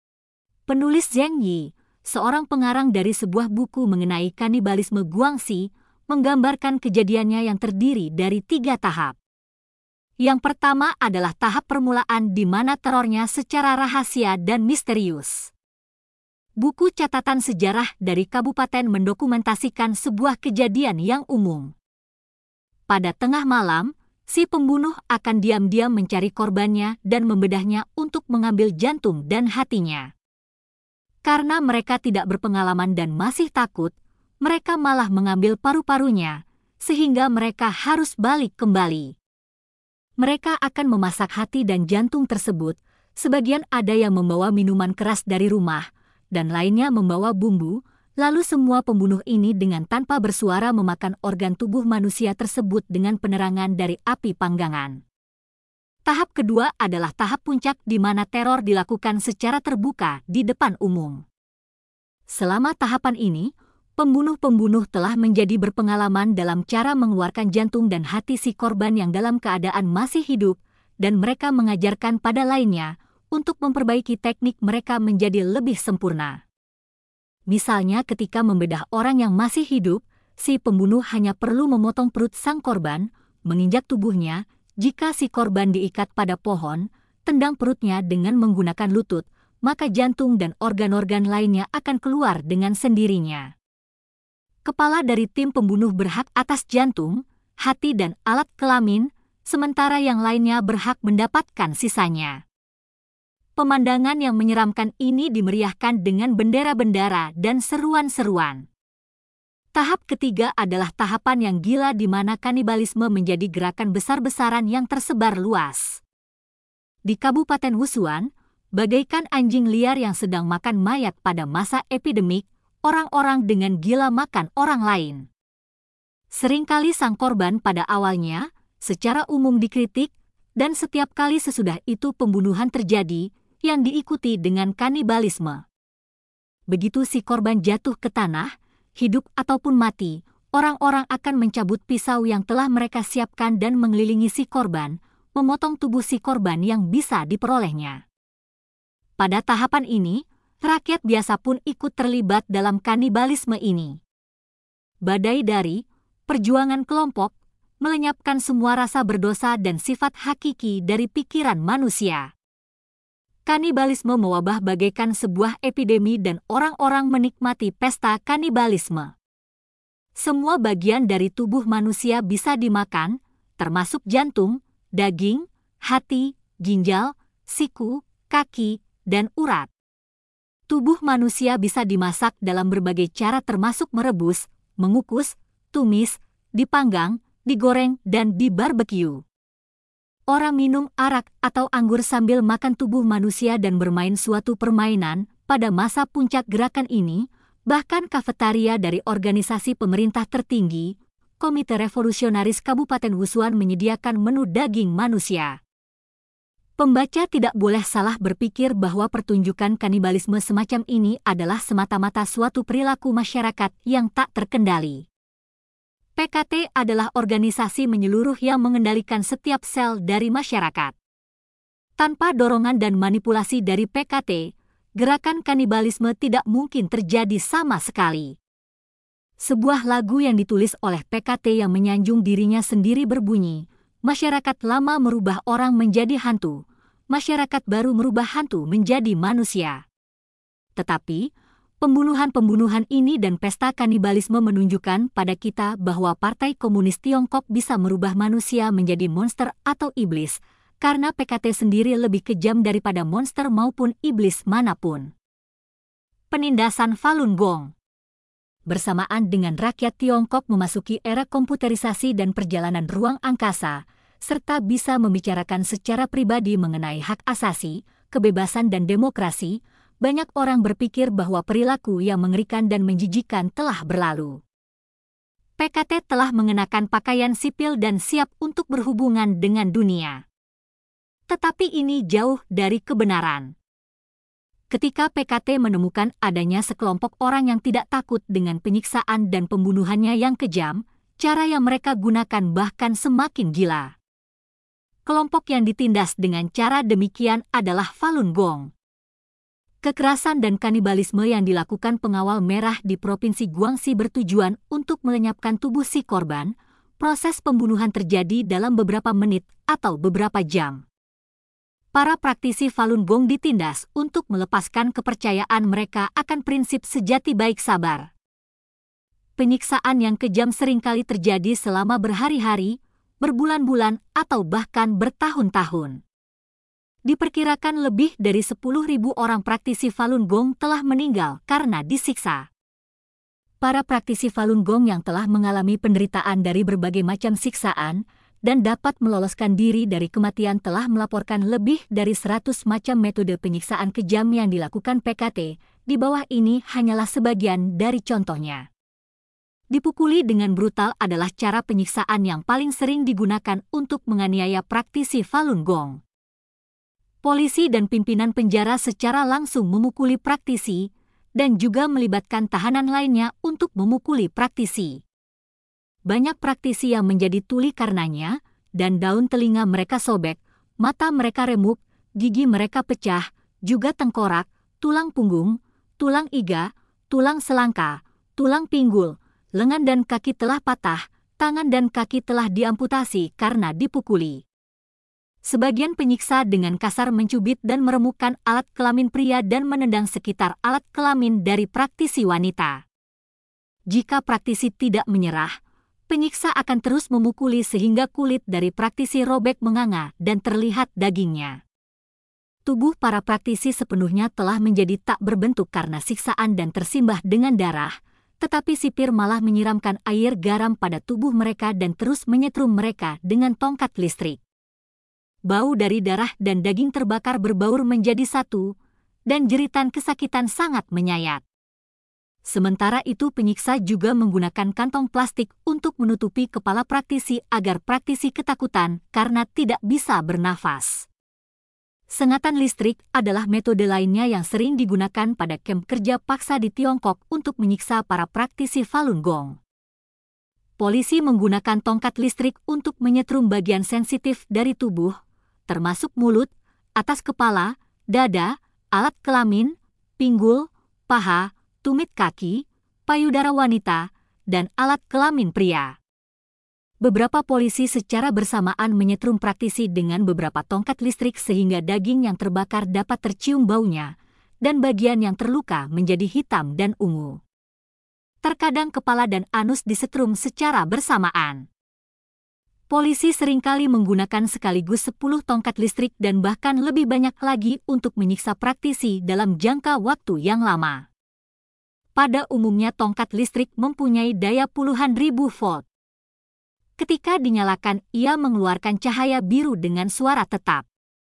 Penulis Zheng Yi, seorang pengarang dari sebuah buku mengenai kanibalisme Guangxi, menggambarkan kejadiannya yang terdiri dari 3 tahap. Yang pertama adalah tahap permulaan di mana terornya secara rahasia dan misterius. Buku catatan sejarah dari kabupaten mendokumentasikan sebuah kejadian yang umum. Pada tengah malam, si pembunuh akan diam-diam mencari korbannya dan membedahnya untuk mengambil jantung dan hatinya. Karena mereka tidak berpengalaman dan masih takut, mereka malah mengambil paru-parunya, sehingga mereka harus balik kembali. Mereka akan memasak hati dan jantung tersebut. Sebagian ada yang membawa minuman keras dari rumah, dan lainnya membawa bumbu. Lalu semua pembunuh ini dengan tanpa bersuara memakan organ tubuh manusia tersebut dengan penerangan dari api panggangan. Tahap kedua adalah tahap puncak di mana teror dilakukan secara terbuka di depan umum. Selama tahapan ini, pembunuh-pembunuh telah menjadi berpengalaman dalam cara mengeluarkan jantung dan hati si korban yang dalam keadaan masih hidup, dan mereka mengajarkan pada lainnya untuk memperbaiki teknik mereka menjadi lebih sempurna. Misalnya ketika membedah orang yang masih hidup, si pembunuh hanya perlu memotong perut sang korban, menginjak tubuhnya. Jika si korban diikat pada pohon, tendang perutnya dengan menggunakan lutut, maka jantung dan organ-organ lainnya akan keluar dengan sendirinya. Kepala dari tim pembunuh berhak atas jantung, hati dan alat kelamin, sementara yang lainnya berhak mendapatkan sisanya. Pemandangan yang menyeramkan ini dimeriahkan dengan bendera-bendera dan seruan-seruan. Tahap ketiga adalah tahapan yang gila di mana kanibalisme menjadi gerakan besar-besaran yang tersebar luas. Di Kabupaten Wusuan, bagaikan anjing liar yang sedang makan mayat pada masa epidemik, orang-orang dengan gila makan orang lain. Seringkali sang korban pada awalnya secara umum dikritik, dan setiap kali sesudah itu pembunuhan terjadi, yang diikuti dengan kanibalisme. Begitu si korban jatuh ke tanah, hidup ataupun mati, orang-orang akan mencabut pisau yang telah mereka siapkan dan mengelilingi si korban, memotong tubuh si korban yang bisa diperolehnya. Pada tahapan ini, rakyat biasa pun ikut terlibat dalam kanibalisme ini. Badai dari perjuangan kelompok melenyapkan semua rasa berdosa dan sifat hakiki dari pikiran manusia. Kanibalisme mewabah bagaikan sebuah epidemi dan orang-orang menikmati pesta kanibalisme. Semua bagian dari tubuh manusia bisa dimakan, termasuk jantung, daging, hati, ginjal, siku, kaki, dan urat. Tubuh manusia bisa dimasak dalam berbagai cara termasuk merebus, mengukus, tumis, dipanggang, digoreng, dan dibarbeque. Orang minum arak atau anggur sambil makan tubuh manusia dan bermain suatu permainan pada masa puncak gerakan ini, bahkan kafetaria dari organisasi pemerintah tertinggi, Komite Revolusionaris Kabupaten Wusuan menyediakan menu daging manusia. Pembaca tidak boleh salah berpikir bahwa pertunjukan kanibalisme semacam ini adalah semata-mata suatu perilaku masyarakat yang tak terkendali. PKT adalah organisasi menyeluruh yang mengendalikan setiap sel dari masyarakat. Tanpa dorongan dan manipulasi dari PKT, gerakan kanibalisme tidak mungkin terjadi sama sekali. Sebuah lagu yang ditulis oleh PKT yang menyanjung dirinya sendiri berbunyi, "Masyarakat lama merubah orang menjadi hantu, masyarakat baru merubah hantu menjadi manusia." Tetapi, pembunuhan-pembunuhan ini dan pesta kanibalisme menunjukkan pada kita bahwa Partai Komunis Tiongkok bisa merubah manusia menjadi monster atau iblis, karena PKT sendiri lebih kejam daripada monster maupun iblis manapun. Penindasan Falun Gong. Bersamaan dengan rakyat Tiongkok memasuki era komputerisasi dan perjalanan ruang angkasa, serta bisa membicarakan secara pribadi mengenai hak asasi, kebebasan dan demokrasi, banyak orang berpikir bahwa perilaku yang mengerikan dan menjijikan telah berlalu. PKT telah mengenakan pakaian sipil dan siap untuk berhubungan dengan dunia. Tetapi ini jauh dari kebenaran. Ketika PKT menemukan adanya sekelompok orang yang tidak takut dengan penyiksaan dan pembunuhannya yang kejam, cara yang mereka gunakan bahkan semakin gila. Kelompok yang ditindas dengan cara demikian adalah Falun Gong. Kekerasan dan kanibalisme yang dilakukan pengawal merah di Provinsi Guangxi bertujuan untuk melenyapkan tubuh si korban. Proses pembunuhan terjadi dalam beberapa menit atau beberapa jam. Para praktisi Falun Gong ditindas untuk melepaskan kepercayaan mereka akan prinsip sejati baik sabar. Penyiksaan yang kejam seringkali terjadi selama berhari-hari, berbulan-bulan, atau bahkan bertahun-tahun. Diperkirakan lebih dari 10.000 orang praktisi Falun Gong telah meninggal karena disiksa. Para praktisi Falun Gong yang telah mengalami penderitaan dari berbagai macam siksaan dan dapat meloloskan diri dari kematian telah melaporkan lebih dari 100 macam metode penyiksaan kejam yang dilakukan PKT. Di bawah ini hanyalah sebagian dari contohnya. Dipukuli dengan brutal adalah cara penyiksaan yang paling sering digunakan untuk menganiaya praktisi Falun Gong. Polisi dan pimpinan penjara secara langsung memukuli praktisi dan juga melibatkan tahanan lainnya untuk memukuli praktisi. Banyak praktisi yang menjadi tuli karenanya, dan daun telinga mereka sobek, mata mereka remuk, gigi mereka pecah, juga tengkorak, tulang punggung, tulang iga, tulang selangka, tulang pinggul, lengan dan kaki telah patah, tangan dan kaki telah diamputasi karena dipukuli. Sebagian penyiksa dengan kasar mencubit dan meremukkan alat kelamin pria dan menendang sekitar alat kelamin dari praktisi wanita. Jika praktisi tidak menyerah, penyiksa akan terus memukuli sehingga kulit dari praktisi robek menganga dan terlihat dagingnya. Tubuh para praktisi sepenuhnya telah menjadi tak berbentuk karena siksaan dan tersimbah dengan darah, tetapi sipir malah menyiramkan air garam pada tubuh mereka dan terus menyetrum mereka dengan tongkat listrik. Bau dari darah dan daging terbakar berbaur menjadi satu, dan jeritan kesakitan sangat menyayat. Sementara itu penyiksa juga menggunakan kantong plastik untuk menutupi kepala praktisi agar praktisi ketakutan karena tidak bisa bernafas. Sengatan listrik adalah metode lainnya yang sering digunakan pada kamp kerja paksa di Tiongkok untuk menyiksa para praktisi Falun Gong. Polisi menggunakan tongkat listrik untuk menyetrum bagian sensitif dari tubuh, termasuk mulut, atas kepala, dada, alat kelamin, pinggul, paha, tumit kaki, payudara wanita, dan alat kelamin pria. Beberapa polisi secara bersamaan menyetrum praktisi dengan beberapa tongkat listrik sehingga daging yang terbakar dapat tercium baunya, dan bagian yang terluka menjadi hitam dan ungu. Terkadang kepala dan anus disetrum secara bersamaan. Polisi seringkali menggunakan sekaligus 10 tongkat listrik dan bahkan lebih banyak lagi untuk menyiksa praktisi dalam jangka waktu yang lama. Pada umumnya tongkat listrik mempunyai daya puluhan ribu volt. Ketika dinyalakan, ia mengeluarkan cahaya biru dengan suara tetap.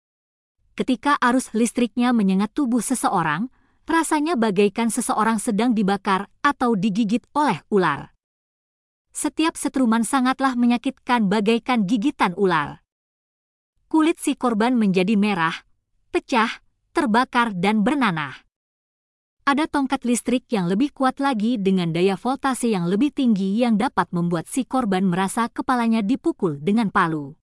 Ketika arus listriknya menyengat tubuh seseorang, rasanya bagaikan seseorang sedang dibakar atau digigit oleh ular. Setiap setruman sangatlah menyakitkan bagaikan gigitan ular. Kulit si korban menjadi merah, pecah, terbakar dan bernanah. Ada tongkat listrik yang lebih kuat lagi dengan daya voltase yang lebih tinggi yang dapat membuat si korban merasa kepalanya dipukul dengan palu.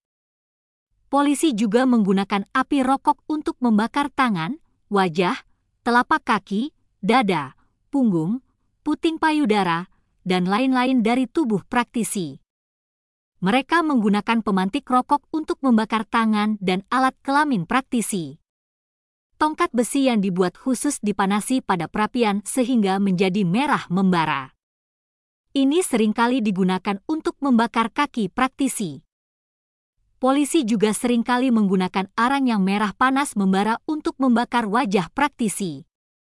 Polisi juga menggunakan api rokok untuk membakar tangan, wajah, telapak kaki, dada, punggung, puting payudara, dan lain-lain dari tubuh praktisi. Mereka menggunakan pemantik rokok untuk membakar tangan dan alat kelamin praktisi. Tongkat besi yang dibuat khusus dipanasi pada perapian sehingga menjadi merah membara. Ini seringkali digunakan untuk membakar kaki praktisi. Polisi juga seringkali menggunakan arang yang merah panas membara untuk membakar wajah praktisi.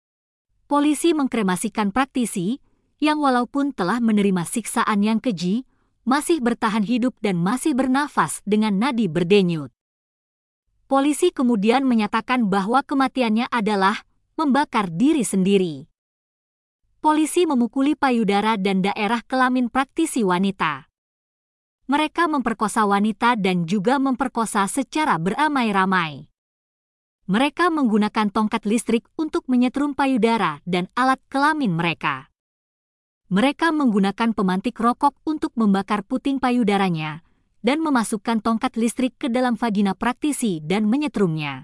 Polisi mengkremasikan praktisi yang walaupun telah menerima siksaan yang keji, masih bertahan hidup dan masih bernafas dengan nadi berdenyut. Polisi kemudian menyatakan bahwa kematiannya adalah membakar diri sendiri. Polisi memukuli payudara dan daerah kelamin praktisi wanita. Mereka memperkosa wanita dan juga memperkosa secara beramai-ramai. Mereka menggunakan tongkat listrik untuk menyetrum payudara dan alat kelamin mereka. Mereka menggunakan pemantik rokok untuk membakar puting payudaranya dan memasukkan tongkat listrik ke dalam vagina praktisi dan menyetrumnya.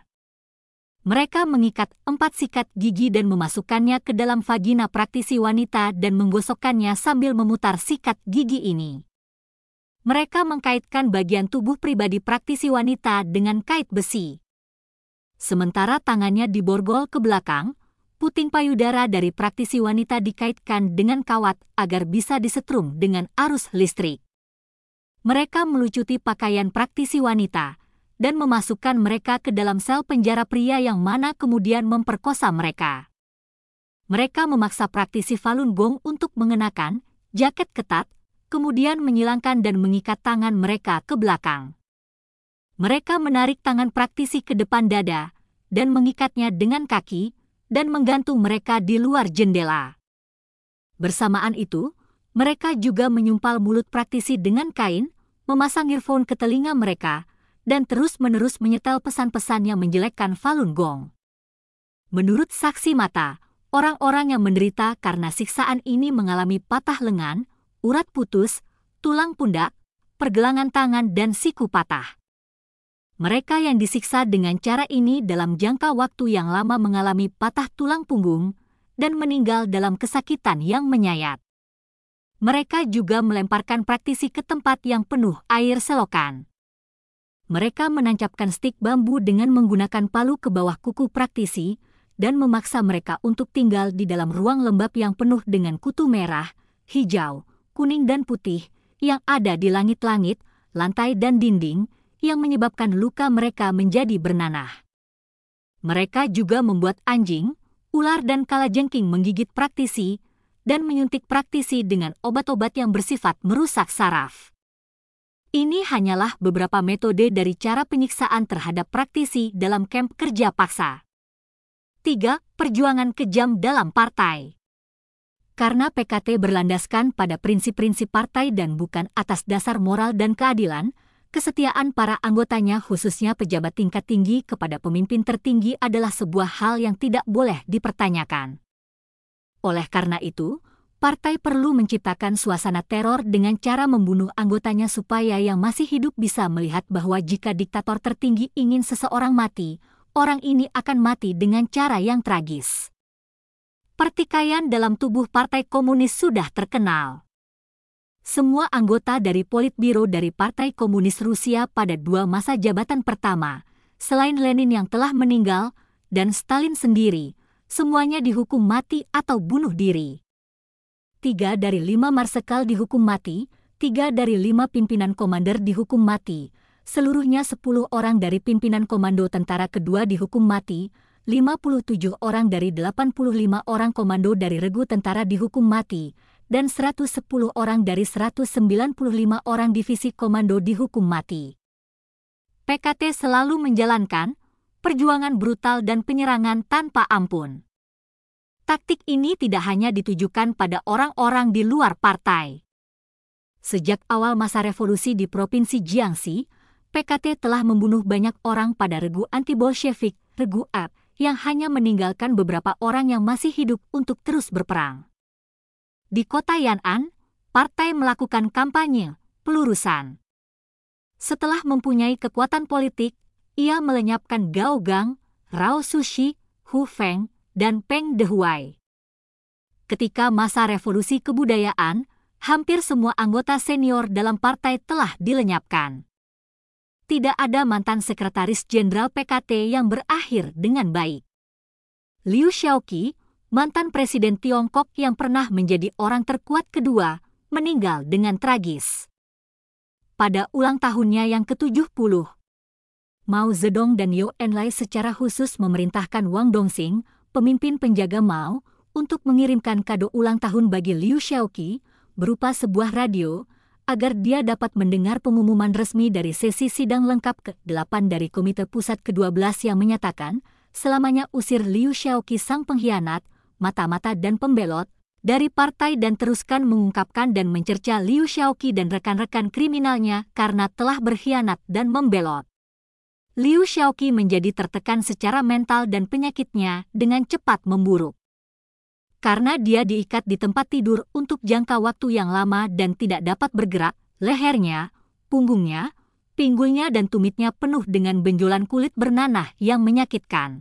Mereka mengikat 4 sikat gigi dan memasukkannya ke dalam vagina praktisi wanita dan menggosokkannya sambil memutar sikat gigi ini. Mereka mengkaitkan bagian tubuh pribadi praktisi wanita dengan kait besi. Sementara tangannya diborgol ke belakang, puting payudara dari praktisi wanita dikaitkan dengan kawat agar bisa disetrum dengan arus listrik. Mereka melucuti pakaian praktisi wanita dan memasukkan mereka ke dalam sel penjara pria yang mana kemudian memperkosa mereka. Mereka memaksa praktisi Falun Gong untuk mengenakan jaket ketat, kemudian menyilangkan dan mengikat tangan mereka ke belakang. Mereka menarik tangan praktisi ke depan dada dan mengikatnya dengan kaki dan menggantung mereka di luar jendela. Bersamaan itu, mereka juga menyumpal mulut praktisi dengan kain, memasang earphone ke telinga mereka, dan terus-menerus menyetel pesan-pesan yang menjelekkan Falun Gong. Menurut saksi mata, orang-orang yang menderita karena siksaan ini mengalami patah lengan, urat putus, tulang pundak, pergelangan tangan, dan siku patah. Mereka yang disiksa dengan cara ini dalam jangka waktu yang lama mengalami patah tulang punggung dan meninggal dalam kesakitan yang menyayat. Mereka juga melemparkan praktisi ke tempat yang penuh air selokan. Mereka menancapkan stik bambu dengan menggunakan palu ke bawah kuku praktisi dan memaksa mereka untuk tinggal di dalam ruang lembab yang penuh dengan kutu merah, hijau, kuning dan putih yang ada di langit-langit, lantai dan dinding, yang menyebabkan luka mereka menjadi bernanah. Mereka juga membuat anjing, ular dan kalajengking menggigit praktisi dan menyuntik praktisi dengan obat-obat yang bersifat merusak saraf. Ini hanyalah beberapa metode dari cara penyiksaan terhadap praktisi dalam kamp kerja paksa. 3. Perjuangan kejam dalam partai. Karena PKT berlandaskan pada prinsip-prinsip partai dan bukan atas dasar moral dan keadilan, kesetiaan para anggotanya khususnya pejabat tingkat tinggi kepada pemimpin tertinggi adalah sebuah hal yang tidak boleh dipertanyakan. Oleh karena itu, partai perlu menciptakan suasana teror dengan cara membunuh anggotanya supaya yang masih hidup bisa melihat bahwa jika diktator tertinggi ingin seseorang mati, orang ini akan mati dengan cara yang tragis. Pertikaian dalam tubuh Partai Komunis sudah terkenal. Semua anggota dari Politbiro dari Partai Komunis Rusia pada 2 masa jabatan pertama, selain Lenin yang telah meninggal, dan Stalin sendiri, semuanya dihukum mati atau bunuh diri. 3 dari 5 marsekal dihukum mati, 3 dari 5 pimpinan komander dihukum mati, seluruhnya 10 orang dari pimpinan komando tentara kedua dihukum mati, 57 orang dari 85 orang komando dari regu tentara dihukum mati, dan 110 orang dari 195 orang divisi komando dihukum mati. PKT selalu menjalankan perjuangan brutal dan penyerangan tanpa ampun. Taktik ini tidak hanya ditujukan pada orang-orang di luar partai. Sejak awal masa revolusi di Provinsi Jiangxi, PKT telah membunuh banyak orang pada regu anti-Bolshevik, regu AB, yang hanya meninggalkan beberapa orang yang masih hidup untuk terus berperang. Di kota Yan'an, partai melakukan kampanye pelurusan. Setelah mempunyai kekuatan politik, ia melenyapkan Gao Gang, Rao Sushi, Hu Feng, dan Peng Dehuai. Ketika masa revolusi kebudayaan, hampir semua anggota senior dalam partai telah dilenyapkan. Tidak ada mantan sekretaris jenderal PKT yang berakhir dengan baik. Liu Shaoqi, mantan presiden Tiongkok yang pernah menjadi orang terkuat kedua, meninggal dengan tragis. Pada ulang tahunnya yang ke-70, Mao Zedong dan Zhou Enlai secara khusus memerintahkan Wang Dongxing, pemimpin penjaga Mao, untuk mengirimkan kado ulang tahun bagi Liu Shaoqi, berupa sebuah radio, agar dia dapat mendengar pengumuman resmi dari sesi sidang lengkap ke-8 dari Komite Pusat ke-12 yang menyatakan, selamanya usir Liu Shaoqi sang pengkhianat, mata-mata dan pembelot, dari partai dan teruskan mengungkapkan dan mencerca Liu Shaoqi dan rekan-rekan kriminalnya karena telah berkhianat dan membelot. Liu Shaoqi menjadi tertekan secara mental dan penyakitnya dengan cepat memburuk. Karena dia diikat di tempat tidur untuk jangka waktu yang lama dan tidak dapat bergerak, lehernya, punggungnya, pinggulnya dan tumitnya penuh dengan benjolan kulit bernanah yang menyakitkan.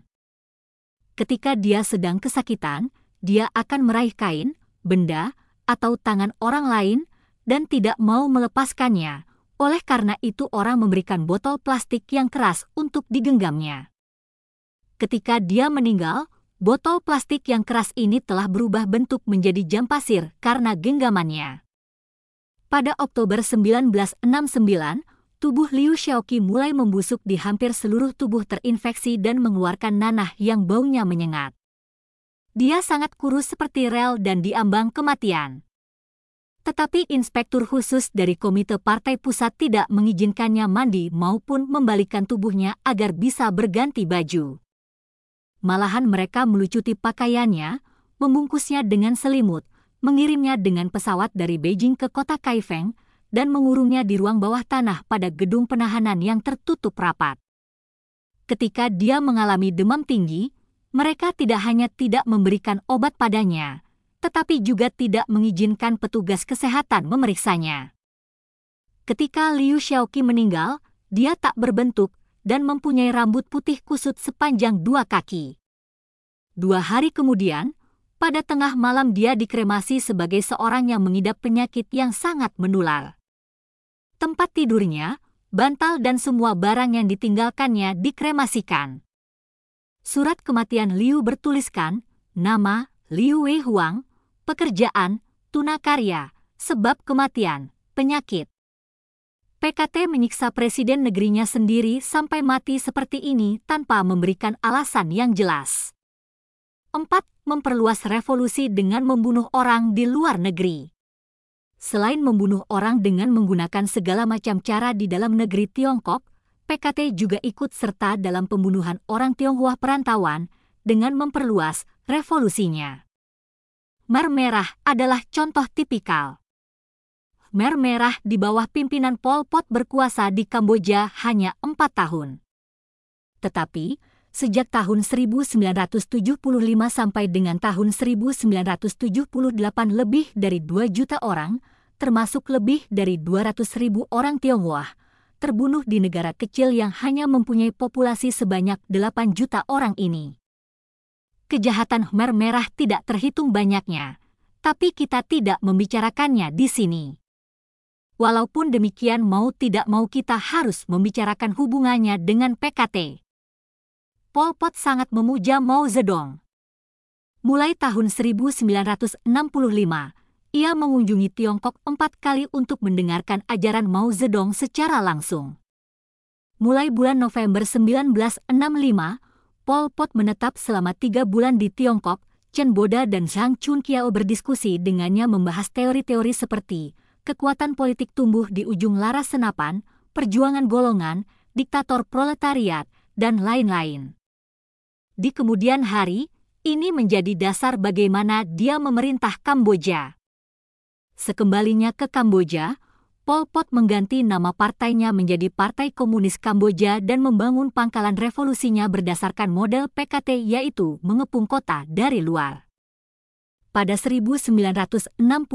Ketika dia sedang kesakitan, dia akan meraih kain, benda, atau tangan orang lain, dan tidak mau melepaskannya. Oleh karena itu orang memberikan botol plastik yang keras untuk digenggamnya. Ketika dia meninggal, Botol plastik yang keras ini telah berubah bentuk menjadi jam pasir karena genggamannya. Pada Oktober 1969, tubuh Liu Shaoqi mulai membusuk di hampir seluruh tubuh terinfeksi dan mengeluarkan nanah yang baunya menyengat. Dia sangat kurus seperti rel dan diambang kematian. Tetapi inspektur khusus dari Komite Partai Pusat tidak mengizinkannya mandi maupun membalikkan tubuhnya agar bisa berganti baju. Malahan mereka melucuti pakaiannya, membungkusnya dengan selimut, mengirimnya dengan pesawat dari Beijing ke kota Kaifeng, dan mengurungnya di ruang bawah tanah pada gedung penahanan yang tertutup rapat. Ketika dia mengalami demam tinggi, mereka tidak hanya tidak memberikan obat padanya, tetapi juga tidak mengizinkan petugas kesehatan memeriksanya. Ketika Liu Shaoqi meninggal, dia tak berbentuk dan mempunyai rambut putih kusut sepanjang 2 kaki. 2 hari kemudian, pada tengah malam dia dikremasi sebagai seorang yang mengidap penyakit yang sangat menular. Tempat tidurnya, bantal dan semua barang yang ditinggalkannya dikremasikan. Surat kematian Liu bertuliskan, nama, Liu Wei Huang, pekerjaan, tunakarya, sebab kematian, penyakit. PKT menyiksa presiden negerinya sendiri sampai mati seperti ini tanpa memberikan alasan yang jelas. 4. Memperluas revolusi dengan membunuh orang di luar negeri. Selain membunuh orang dengan menggunakan segala macam cara di dalam negeri Tiongkok, PKT juga ikut serta dalam pembunuhan orang Tionghoa perantauan dengan memperluas revolusinya. Khmer Merah adalah contoh tipikal. Khmer Merah di bawah pimpinan Pol Pot berkuasa di Kamboja hanya 4 tahun. Tetapi, sejak tahun 1975 sampai dengan tahun 1978 lebih dari 2 juta orang, termasuk lebih dari 200.000 orang Tionghoa, terbunuh di negara kecil yang hanya mempunyai populasi sebanyak 8 juta orang ini. Kejahatan Khmer Merah tidak terhitung banyaknya, tapi kita tidak membicarakannya di sini. Walaupun demikian mau tidak mau kita harus membicarakan hubungannya dengan PKT. Pol Pot sangat memuja Mao Zedong. Mulai tahun 1965, ia mengunjungi Tiongkok 4 kali untuk mendengarkan ajaran Mao Zedong secara langsung. Mulai bulan November 1965, Pol Pot menetap selama 3 bulan di Tiongkok. Chen Boda dan Zhang Chunqiao berdiskusi dengannya membahas teori-teori seperti kekuatan politik tumbuh di ujung laras senapan, perjuangan golongan, diktator proletariat, dan lain-lain. Di kemudian hari, ini menjadi dasar bagaimana dia memerintah Kamboja. Sekembalinya ke Kamboja, Pol Pot mengganti nama partainya menjadi Partai Komunis Kamboja dan membangun pangkalan revolusinya berdasarkan model PKT, yaitu mengepung kota dari luar. Pada 1968,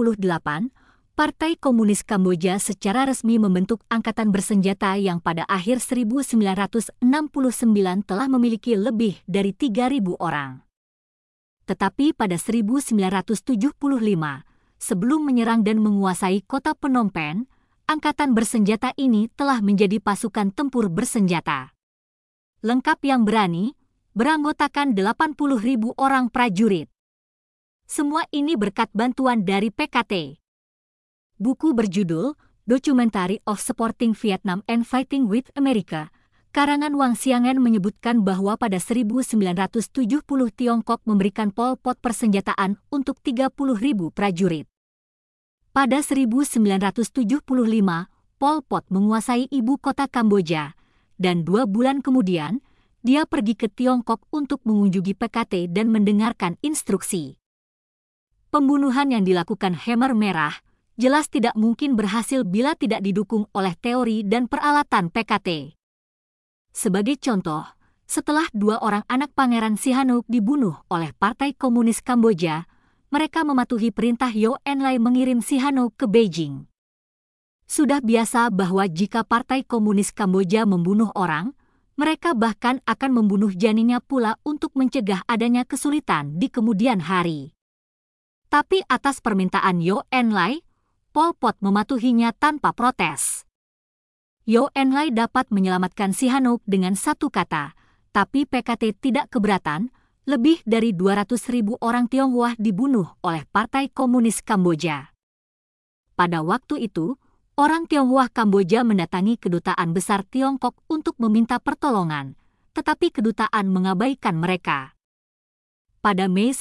Partai Komunis Kamboja secara resmi membentuk angkatan bersenjata yang pada akhir 1969 telah memiliki lebih dari 3.000 orang. Tetapi pada 1975, sebelum menyerang dan menguasai kota Phnom Penh, angkatan bersenjata ini telah menjadi pasukan tempur bersenjata lengkap yang berani, beranggotakan 80.000 orang prajurit. Semua ini berkat bantuan dari PKT. Buku berjudul Documentary of Supporting Vietnam and Fighting with America, karangan Wang Xiangen menyebutkan bahwa pada 1970 Tiongkok memberikan Pol Pot persenjataan untuk 30.000 prajurit. Pada 1975, Pol Pot menguasai ibu kota Kamboja, dan 2 bulan kemudian, dia pergi ke Tiongkok untuk mengunjungi PKT dan mendengarkan instruksi. Pembunuhan yang dilakukan Khmer Merah jelas tidak mungkin berhasil bila tidak didukung oleh teori dan peralatan PKT. Sebagai contoh, setelah 2 orang anak Pangeran Sihanouk dibunuh oleh Partai Komunis Kamboja, mereka mematuhi perintah Zhou Enlai mengirim Sihanouk ke Beijing. Sudah biasa bahwa jika Partai Komunis Kamboja membunuh orang, mereka bahkan akan membunuh janinnya pula untuk mencegah adanya kesulitan di kemudian hari. Tapi atas permintaan Zhou Enlai, Pol Pot mematuhinya tanpa protes. Zhou Enlai dapat menyelamatkan Sihanouk dengan 1 kata, tapi PKT tidak keberatan, lebih dari 200.000 orang Tionghoa dibunuh oleh Partai Komunis Kamboja. Pada waktu itu, orang Tionghoa Kamboja mendatangi kedutaan besar Tiongkok untuk meminta pertolongan, tetapi kedutaan mengabaikan mereka. Pada Mei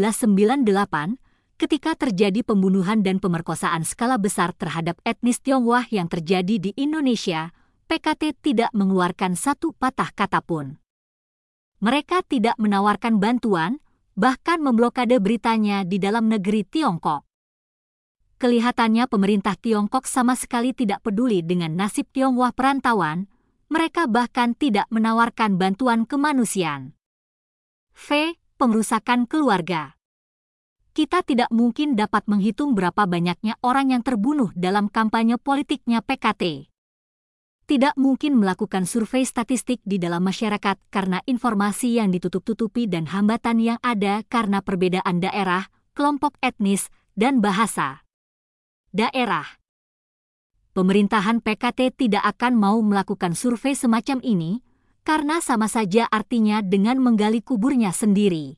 1998, ketika terjadi pembunuhan dan pemerkosaan skala besar terhadap etnis Tionghoa yang terjadi di Indonesia, PKT tidak mengeluarkan satu patah kata pun. Mereka tidak menawarkan bantuan, bahkan memblokade beritanya di dalam negeri Tiongkok. Kelihatannya pemerintah Tiongkok sama sekali tidak peduli dengan nasib Tionghoa perantauan, mereka bahkan tidak menawarkan bantuan kemanusiaan. Pengerusakan keluarga. Kita tidak mungkin dapat menghitung berapa banyaknya orang yang terbunuh dalam kampanye politiknya PKT. Tidak mungkin melakukan survei statistik di dalam masyarakat karena informasi yang ditutup-tutupi dan hambatan yang ada karena perbedaan daerah, kelompok etnis, dan bahasa. Daerah. Pemerintahan PKT tidak akan mau melakukan survei semacam ini, karena sama saja artinya dengan menggali kuburnya sendiri.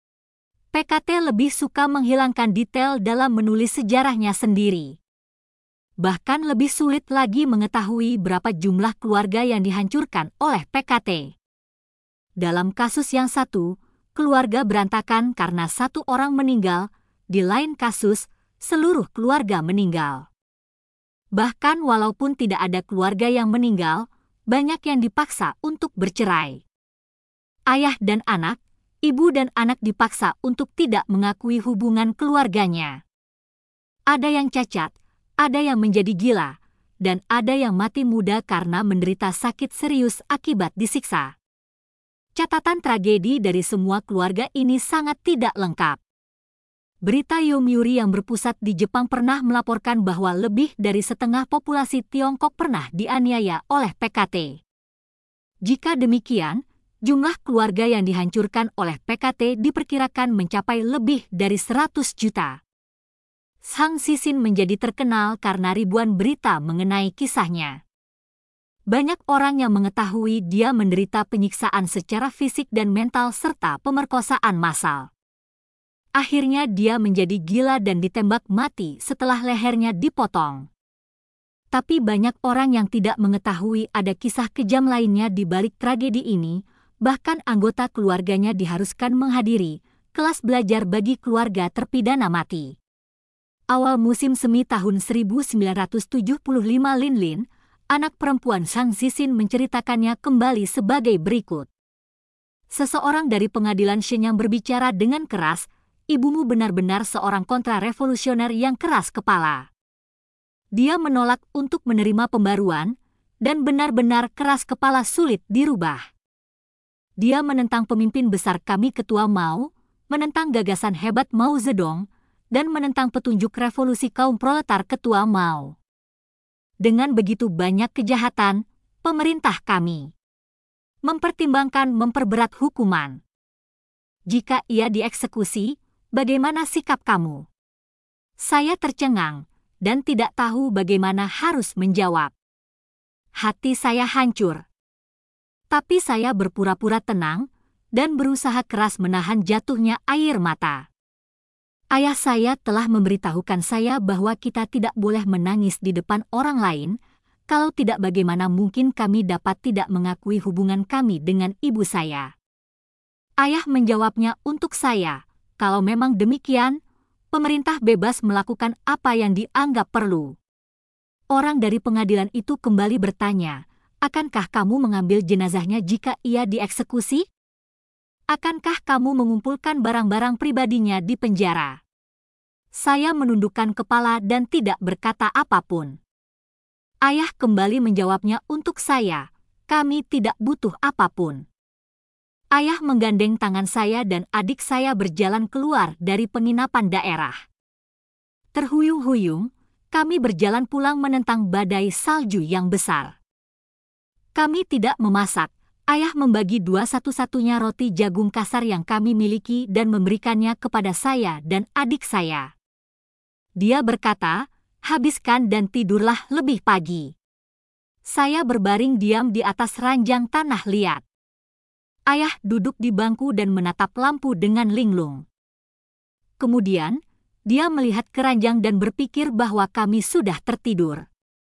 PKT lebih suka menghilangkan detail dalam menulis sejarahnya sendiri. Bahkan lebih sulit lagi mengetahui berapa jumlah keluarga yang dihancurkan oleh PKT. Dalam kasus yang satu, keluarga berantakan karena satu orang meninggal, di lain kasus, seluruh keluarga meninggal. Bahkan walaupun tidak ada keluarga yang meninggal, banyak yang dipaksa untuk bercerai. Ayah dan anak, ibu dan anak dipaksa untuk tidak mengakui hubungan keluarganya. Ada yang cacat, ada yang menjadi gila, dan ada yang mati muda karena menderita sakit serius akibat disiksa. Catatan tragedi dari semua keluarga ini sangat tidak lengkap. Berita Yomiuri yang berpusat di Jepang pernah melaporkan bahwa lebih dari setengah populasi Tiongkok pernah dianiaya oleh PKT. Jika demikian, jumlah keluarga yang dihancurkan oleh PKT diperkirakan mencapai lebih dari 100 juta. Zhang Xixin menjadi terkenal karena ribuan berita mengenai kisahnya. Banyak orang yang mengetahui dia menderita penyiksaan secara fisik dan mental serta pemerkosaan massal. Akhirnya dia menjadi gila dan ditembak mati setelah lehernya dipotong. Tapi banyak orang yang tidak mengetahui ada kisah kejam lainnya di balik tragedi ini, bahkan anggota keluarganya diharuskan menghadiri kelas belajar bagi keluarga terpidana mati. Awal musim semi tahun 1975 Lin Lin, anak perempuan Zhang Xixin menceritakannya kembali sebagai berikut. Seseorang dari pengadilan Shenyang berbicara dengan keras, ibumu benar-benar seorang kontra-revolusioner yang keras kepala. Dia menolak untuk menerima pembaruan, dan benar-benar keras kepala sulit dirubah. Dia menentang pemimpin besar kami Ketua Mao, menentang gagasan hebat Mao Zedong, dan menentang petunjuk revolusi kaum proletar Ketua Mao. Dengan begitu banyak kejahatan, pemerintah kami mempertimbangkan memperberat hukuman. Jika ia dieksekusi, bagaimana sikap kamu? Saya tercengang dan tidak tahu bagaimana harus menjawab. Hati saya hancur. Tapi saya berpura-pura tenang dan berusaha keras menahan jatuhnya air mata. Ayah saya telah memberitahukan saya bahwa kita tidak boleh menangis di depan orang lain, kalau tidak bagaimana mungkin kami dapat tidak mengakui hubungan kami dengan ibu saya. Ayah menjawabnya untuk saya, kalau memang demikian, pemerintah bebas melakukan apa yang dianggap perlu. Orang dari pengadilan itu kembali bertanya, akankah kamu mengambil jenazahnya jika ia dieksekusi? Akankah kamu mengumpulkan barang-barang pribadinya di penjara? Saya menundukkan kepala dan tidak berkata apapun. Ayah kembali menjawabnya untuk saya, kami tidak butuh apapun. Ayah menggandeng tangan saya dan adik saya berjalan keluar dari penginapan daerah. Terhuyung-huyung, kami berjalan pulang menentang badai salju yang besar. Kami tidak memasak. Ayah membagi 2 satu-satunya roti jagung kasar yang kami miliki dan memberikannya kepada saya dan adik saya. Dia berkata, habiskan dan tidurlah lebih pagi. Saya berbaring diam di atas ranjang tanah liat. Ayah duduk di bangku dan menatap lampu dengan linglung. Kemudian, dia melihat keranjang dan berpikir bahwa kami sudah tertidur.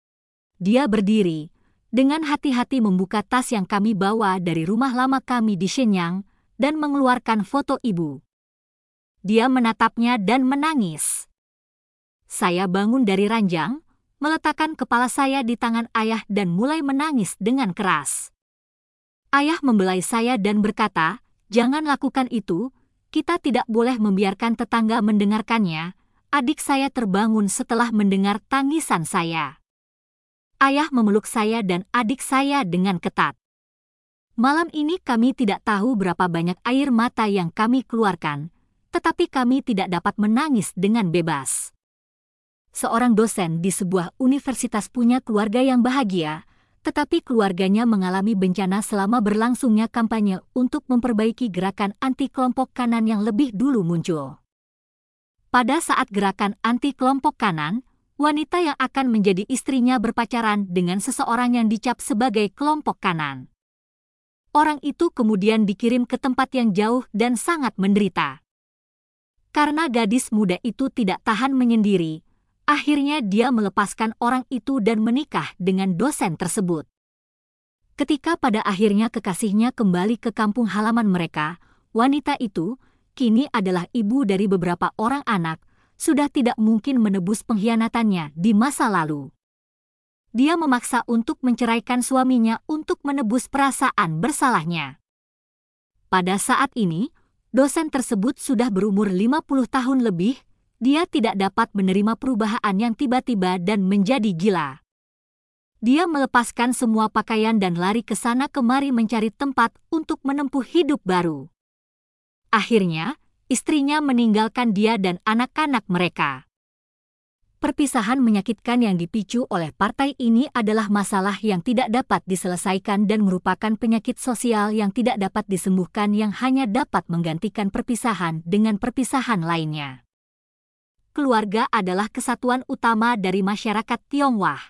Dia berdiri, dengan hati-hati membuka tas yang kami bawa dari rumah lama kami di Shenyang dan mengeluarkan foto ibu. Dia menatapnya dan menangis. Saya bangun dari ranjang, meletakkan kepala saya di tangan ayah dan mulai menangis dengan keras. Ayah membelai saya dan berkata, "Jangan lakukan itu, kita tidak boleh membiarkan tetangga mendengarkannya." Adik saya terbangun setelah mendengar tangisan saya. Ayah memeluk saya dan adik saya dengan ketat. Malam ini kami tidak tahu berapa banyak air mata yang kami keluarkan, tetapi kami tidak dapat menangis dengan bebas. Seorang dosen di sebuah universitas punya keluarga yang bahagia, tetapi keluarganya mengalami bencana selama berlangsungnya kampanye untuk memperbaiki gerakan anti kelompok kanan yang lebih dulu muncul. Pada saat gerakan anti kelompok kanan, wanita yang akan menjadi istrinya berpacaran dengan seseorang yang dicap sebagai kelompok kanan. Orang itu kemudian dikirim ke tempat yang jauh dan sangat menderita. Karena gadis muda itu tidak tahan menyendiri, akhirnya dia melepaskan orang itu dan menikah dengan dosen tersebut. Ketika pada akhirnya kekasihnya kembali ke kampung halaman mereka, wanita itu, kini adalah ibu dari beberapa orang anak, sudah tidak mungkin menebus pengkhianatannya di masa lalu. Dia memaksa untuk menceraikan suaminya untuk menebus perasaan bersalahnya. Pada saat ini, dosen tersebut sudah berumur 50 tahun lebih. Dia tidak dapat menerima perubahan yang tiba-tiba dan menjadi gila. Dia melepaskan semua pakaian dan lari ke sana kemari mencari tempat untuk menempuh hidup baru. Akhirnya, istrinya meninggalkan dia dan anak-anak mereka. Perpisahan menyakitkan yang dipicu oleh partai ini adalah masalah yang tidak dapat diselesaikan dan merupakan penyakit sosial yang tidak dapat disembuhkan yang hanya dapat menggantikan perpisahan dengan perpisahan lainnya. Keluarga adalah kesatuan utama dari masyarakat Tionghoa.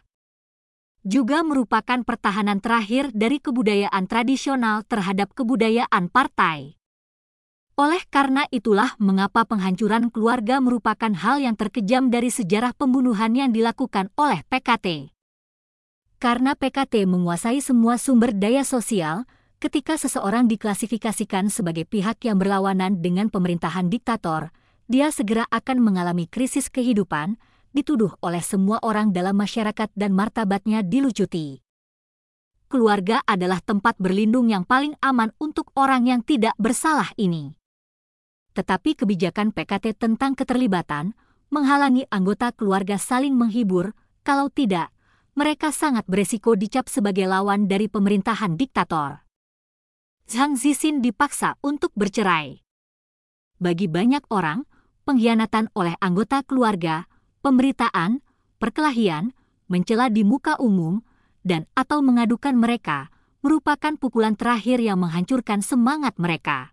Juga merupakan pertahanan terakhir dari kebudayaan tradisional terhadap kebudayaan partai. Oleh karena itulah mengapa penghancuran keluarga merupakan hal yang terkejam dari sejarah pembunuhan yang dilakukan oleh PKT. Karena PKT menguasai semua sumber daya sosial, ketika seseorang diklasifikasikan sebagai pihak yang berlawanan dengan pemerintahan diktator, dia segera akan mengalami krisis kehidupan, dituduh oleh semua orang dalam masyarakat dan martabatnya dilucuti. Keluarga adalah tempat berlindung yang paling aman untuk orang yang tidak bersalah ini. Tetapi kebijakan PKT tentang keterlibatan menghalangi anggota keluarga saling menghibur, kalau tidak, mereka sangat beresiko dicap sebagai lawan dari pemerintahan diktator. Zhang Zixin dipaksa untuk bercerai. Bagi banyak orang, pengkhianatan oleh anggota keluarga, pemberitaan, perkelahian, mencela di muka umum, dan atau mengadukan mereka merupakan pukulan terakhir yang menghancurkan semangat mereka.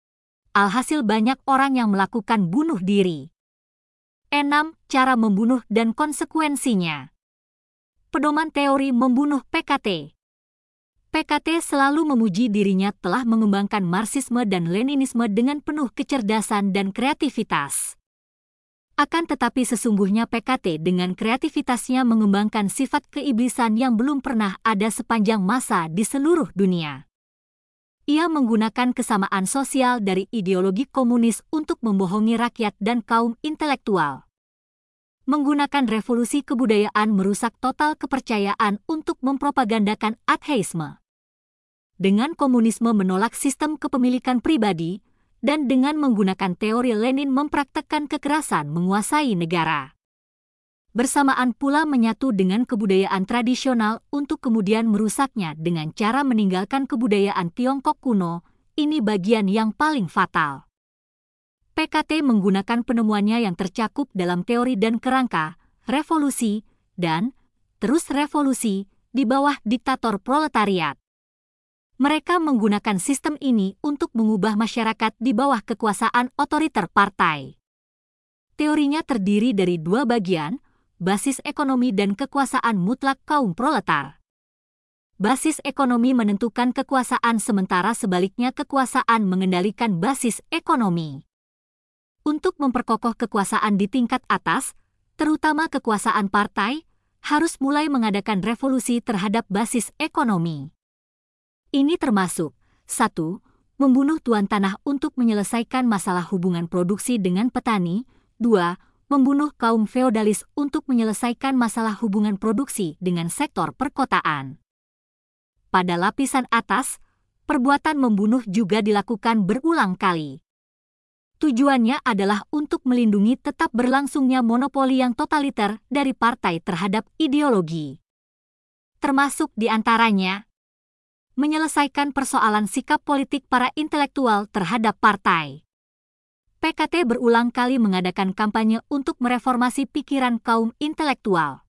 Alhasil banyak orang yang melakukan bunuh diri. 6. Cara membunuh dan konsekuensinya. Pedoman teori membunuh PKT. PKT selalu memuji dirinya telah mengembangkan Marxisme dan Leninisme dengan penuh kecerdasan dan kreativitas. Akan tetapi sesungguhnya PKT dengan kreativitasnya mengembangkan sifat keiblisan yang belum pernah ada sepanjang masa di seluruh dunia. Ia menggunakan kesamaan sosial dari ideologi komunis untuk membohongi rakyat dan kaum intelektual. Menggunakan revolusi kebudayaan merusak total kepercayaan untuk mempropagandakan ateisme. Dengan komunisme menolak sistem kepemilikan pribadi, dan dengan menggunakan teori Lenin mempraktekkan kekerasan menguasai negara. Bersamaan pula menyatu dengan kebudayaan tradisional untuk kemudian merusaknya dengan cara meninggalkan kebudayaan Tiongkok kuno, ini bagian yang paling fatal. PKT menggunakan penemuannya yang tercakup dalam teori dan kerangka, revolusi, dan terus revolusi di bawah diktator proletariat. Mereka menggunakan sistem ini untuk mengubah masyarakat di bawah kekuasaan otoriter partai. Teorinya terdiri dari dua bagian, basis ekonomi dan kekuasaan mutlak kaum proletar. Basis ekonomi menentukan kekuasaan sementara sebaliknya kekuasaan mengendalikan basis ekonomi. Untuk memperkokoh kekuasaan di tingkat atas, terutama kekuasaan partai, harus mulai mengadakan revolusi terhadap basis ekonomi. Ini termasuk 1. Membunuh tuan tanah untuk menyelesaikan masalah hubungan produksi dengan petani. 2. Membunuh kaum feodalis untuk menyelesaikan masalah hubungan produksi dengan sektor perkotaan. Pada lapisan atas, perbuatan membunuh juga dilakukan berulang kali. Tujuannya adalah untuk melindungi tetap berlangsungnya monopoli yang totaliter dari partai terhadap ideologi. Termasuk di antaranya, menyelesaikan persoalan sikap politik para intelektual terhadap partai. PKT berulang kali mengadakan kampanye untuk mereformasi pikiran kaum intelektual.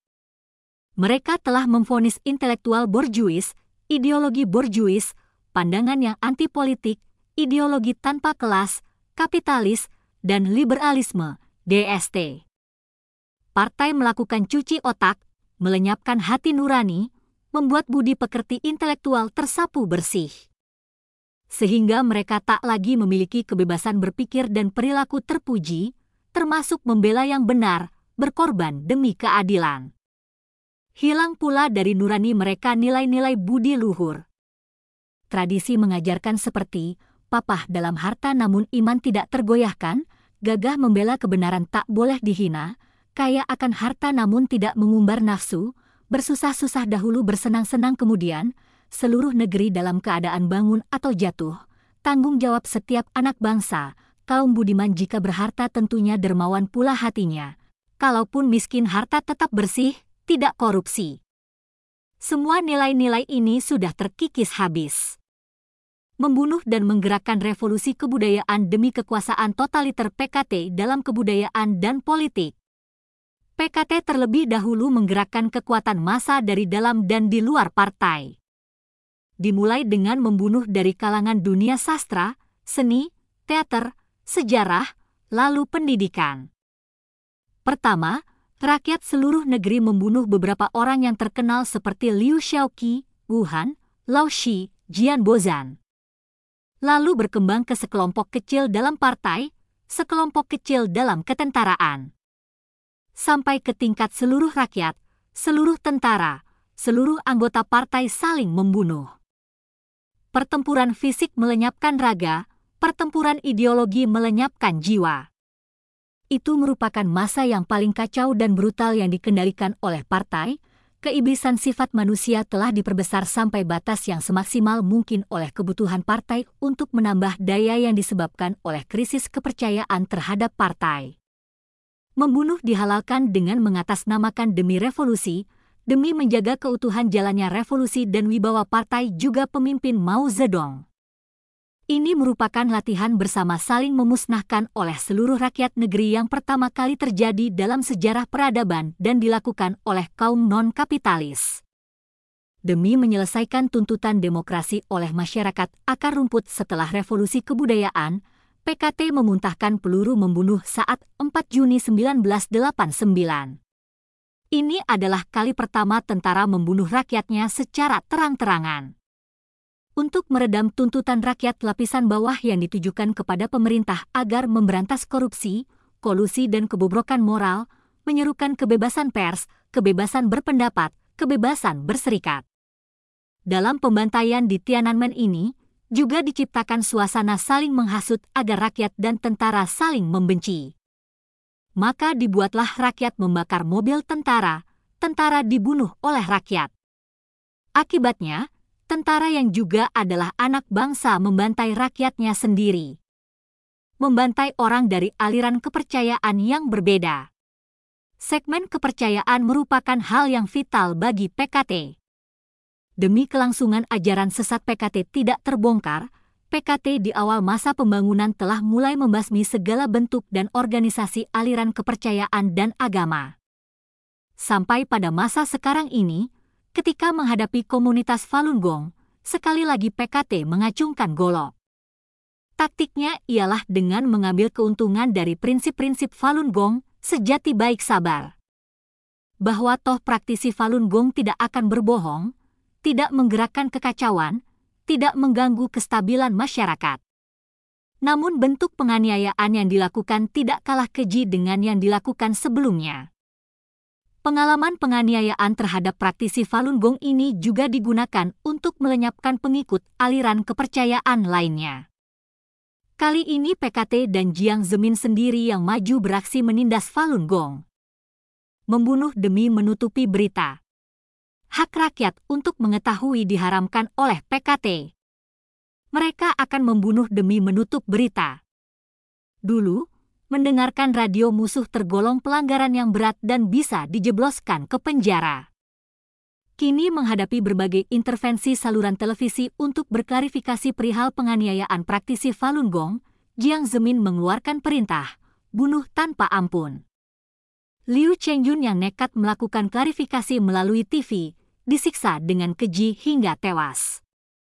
Mereka telah memvonis intelektual borjuis, ideologi borjuis, pandangan yang anti-politik, ideologi tanpa kelas, kapitalis, dan liberalisme, DST. Partai melakukan cuci otak, melenyapkan hati nurani, membuat budi pekerti intelektual tersapu bersih. Sehingga mereka tak lagi memiliki kebebasan berpikir dan perilaku terpuji, termasuk membela yang benar, berkorban demi keadilan. Hilang pula dari nurani mereka nilai-nilai budi luhur. Tradisi mengajarkan seperti papah dalam harta namun iman tidak tergoyahkan, gagah membela kebenaran tak boleh dihina, kaya akan harta namun tidak mengumbar nafsu, bersusah-susah dahulu bersenang-senang kemudian, seluruh negeri dalam keadaan bangun atau jatuh, tanggung jawab setiap anak bangsa, kaum budiman jika berharta tentunya dermawan pula hatinya, kalaupun miskin harta tetap bersih, tidak korupsi. Semua nilai-nilai ini sudah terkikis habis. Membunuh dan menggerakkan revolusi kebudayaan demi kekuasaan totaliter PKT dalam kebudayaan dan politik. PKT terlebih dahulu menggerakkan kekuatan massa dari dalam dan di luar partai. Dimulai dengan membunuh dari kalangan dunia sastra, seni, teater, sejarah, lalu pendidikan. Pertama, rakyat seluruh negeri membunuh beberapa orang yang terkenal seperti Liu Shaoqi, Wu Han, Lao Shi, Jian Bozan. Lalu berkembang ke sekelompok kecil dalam partai, sekelompok kecil dalam ketentaraan. Sampai ke tingkat seluruh rakyat, seluruh tentara, seluruh anggota partai saling membunuh. Pertempuran fisik melenyapkan raga, pertempuran ideologi melenyapkan jiwa. Itu merupakan masa yang paling kacau dan brutal yang dikendalikan oleh partai. Keiblisan sifat manusia telah diperbesar sampai batas yang semaksimal mungkin oleh kebutuhan partai untuk menambah daya yang disebabkan oleh krisis kepercayaan terhadap partai. Membunuh dihalalkan dengan mengatasnamakan demi revolusi, demi menjaga keutuhan jalannya revolusi dan wibawa partai juga pemimpin Mao Zedong. Ini merupakan latihan bersama saling memusnahkan oleh seluruh rakyat negeri yang pertama kali terjadi dalam sejarah peradaban dan dilakukan oleh kaum non-kapitalis. Demi menyelesaikan tuntutan demokrasi oleh masyarakat akar rumput setelah revolusi kebudayaan, PKT memuntahkan peluru membunuh saat 4 Juni 1989. Ini adalah kali pertama tentara membunuh rakyatnya secara terang-terangan. Untuk meredam tuntutan rakyat lapisan bawah yang ditujukan kepada pemerintah agar memberantas korupsi, kolusi dan kebobrokan moral, menyerukan kebebasan pers, kebebasan berpendapat, kebebasan berserikat. Dalam pembantaian di Tiananmen ini, juga diciptakan suasana saling menghasut agar rakyat dan tentara saling membenci. Maka dibuatlah rakyat membakar mobil tentara, tentara dibunuh oleh rakyat. Akibatnya, tentara yang juga adalah anak bangsa membantai rakyatnya sendiri. Membantai orang dari aliran kepercayaan yang berbeda. Segmen kepercayaan merupakan hal yang vital bagi PKT. Demi kelangsungan ajaran sesat PKT tidak terbongkar, PKT di awal masa pembangunan telah mulai membasmi segala bentuk dan organisasi aliran kepercayaan dan agama. Sampai pada masa sekarang ini, ketika menghadapi komunitas Falun Gong, sekali lagi PKT mengacungkan golok. Taktiknya ialah dengan mengambil keuntungan dari prinsip-prinsip Falun Gong, sejati baik sabar. Bahwa toh praktisi Falun Gong tidak akan berbohong, tidak menggerakkan kekacauan, tidak mengganggu kestabilan masyarakat. Namun bentuk penganiayaan yang dilakukan tidak kalah keji dengan yang dilakukan sebelumnya. Pengalaman penganiayaan terhadap praktisi Falun Gong ini juga digunakan untuk melenyapkan pengikut aliran kepercayaan lainnya. Kali ini PKT dan Jiang Zemin sendiri yang maju beraksi menindas Falun Gong. Membunuh demi menutupi berita. Hak rakyat untuk mengetahui diharamkan oleh PKT. Mereka akan membunuh demi menutup berita. Dulu, mendengarkan radio musuh tergolong pelanggaran yang berat dan bisa dijebloskan ke penjara. Kini menghadapi berbagai intervensi saluran televisi untuk berklarifikasi perihal penganiayaan praktisi Falun Gong, Jiang Zemin mengeluarkan perintah, bunuh tanpa ampun. Liu Chengyun yang nekat melakukan klarifikasi melalui TV, disiksa dengan keji hingga tewas.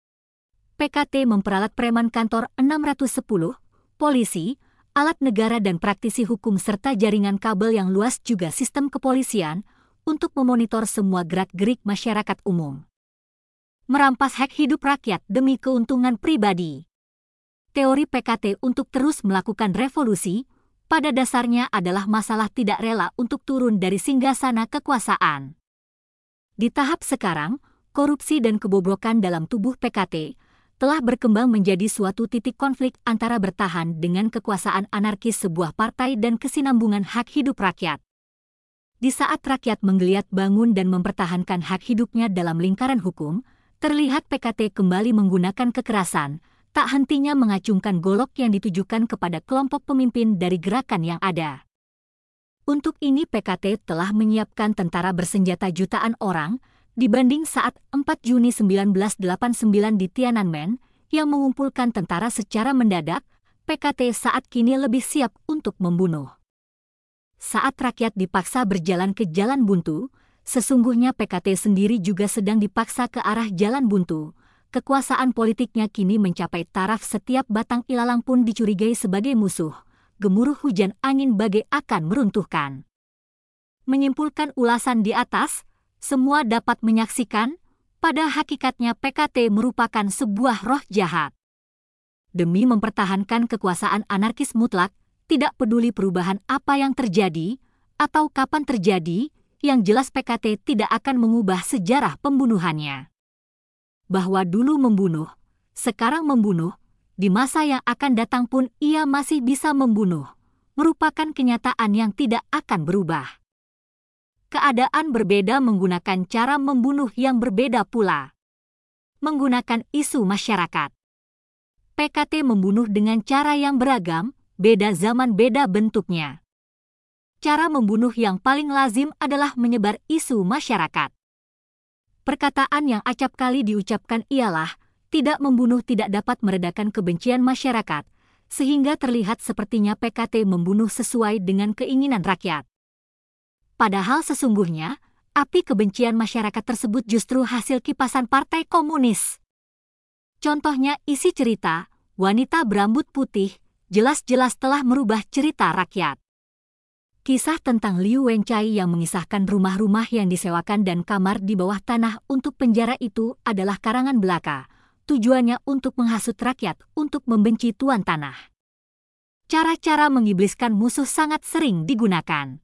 PKT memperalat preman kantor 610, polisi, alat negara dan praktisi hukum serta jaringan kabel yang luas juga sistem kepolisian untuk memonitor semua gerak-gerik masyarakat umum. Merampas hak hidup rakyat demi keuntungan pribadi. Teori PKT untuk terus melakukan revolusi, pada dasarnya adalah masalah tidak rela untuk turun dari singgasana kekuasaan. Di tahap sekarang, korupsi dan kebobrokan dalam tubuh PKT telah berkembang menjadi suatu titik konflik antara bertahan dengan kekuasaan anarkis sebuah partai dan kesinambungan hak hidup rakyat. Di saat rakyat menggeliat bangun dan mempertahankan hak hidupnya dalam lingkaran hukum, terlihat PKT kembali menggunakan kekerasan, tak hentinya mengacungkan golok yang ditujukan kepada kelompok pemimpin dari gerakan yang ada. Untuk ini PKT telah menyiapkan tentara bersenjata jutaan orang, dibanding saat 4 Juni 1989 di Tiananmen, yang mengumpulkan tentara secara mendadak, PKT saat kini lebih siap untuk membunuh. Saat rakyat dipaksa berjalan ke jalan buntu, sesungguhnya PKT sendiri juga sedang dipaksa ke arah jalan buntu. Kekuasaan politiknya kini mencapai taraf setiap batang ilalang pun dicurigai sebagai musuh. Gemuruh hujan angin badai akan meruntuhkan. Menyimpulkan ulasan di atas, semua dapat menyaksikan, pada hakikatnya PKT merupakan sebuah roh jahat. Demi mempertahankan kekuasaan anarkis mutlak, tidak peduli perubahan apa yang terjadi, atau kapan terjadi, yang jelas PKT tidak akan mengubah sejarah pembunuhannya. Bahwa dulu membunuh, sekarang membunuh, di masa yang akan datang pun ia masih bisa membunuh, merupakan kenyataan yang tidak akan berubah. Keadaan berbeda menggunakan cara membunuh yang berbeda pula. Menggunakan isu masyarakat. PKT membunuh dengan cara yang beragam, beda zaman beda bentuknya. Cara membunuh yang paling lazim adalah menyebar isu masyarakat. Perkataan yang acap kali diucapkan ialah, tidak membunuh tidak dapat meredakan kebencian masyarakat, sehingga terlihat sepertinya PKT membunuh sesuai dengan keinginan rakyat. Padahal sesungguhnya, api kebencian masyarakat tersebut justru hasil kipasan Partai Komunis. Contohnya isi cerita, wanita berambut putih, jelas-jelas telah merubah cerita rakyat. Kisah tentang Liu Wencai yang mengisahkan rumah-rumah yang disewakan dan kamar di bawah tanah untuk penjara itu adalah karangan belaka, tujuannya untuk menghasut rakyat untuk membenci tuan tanah. Cara-cara mengibliskan musuh sangat sering digunakan.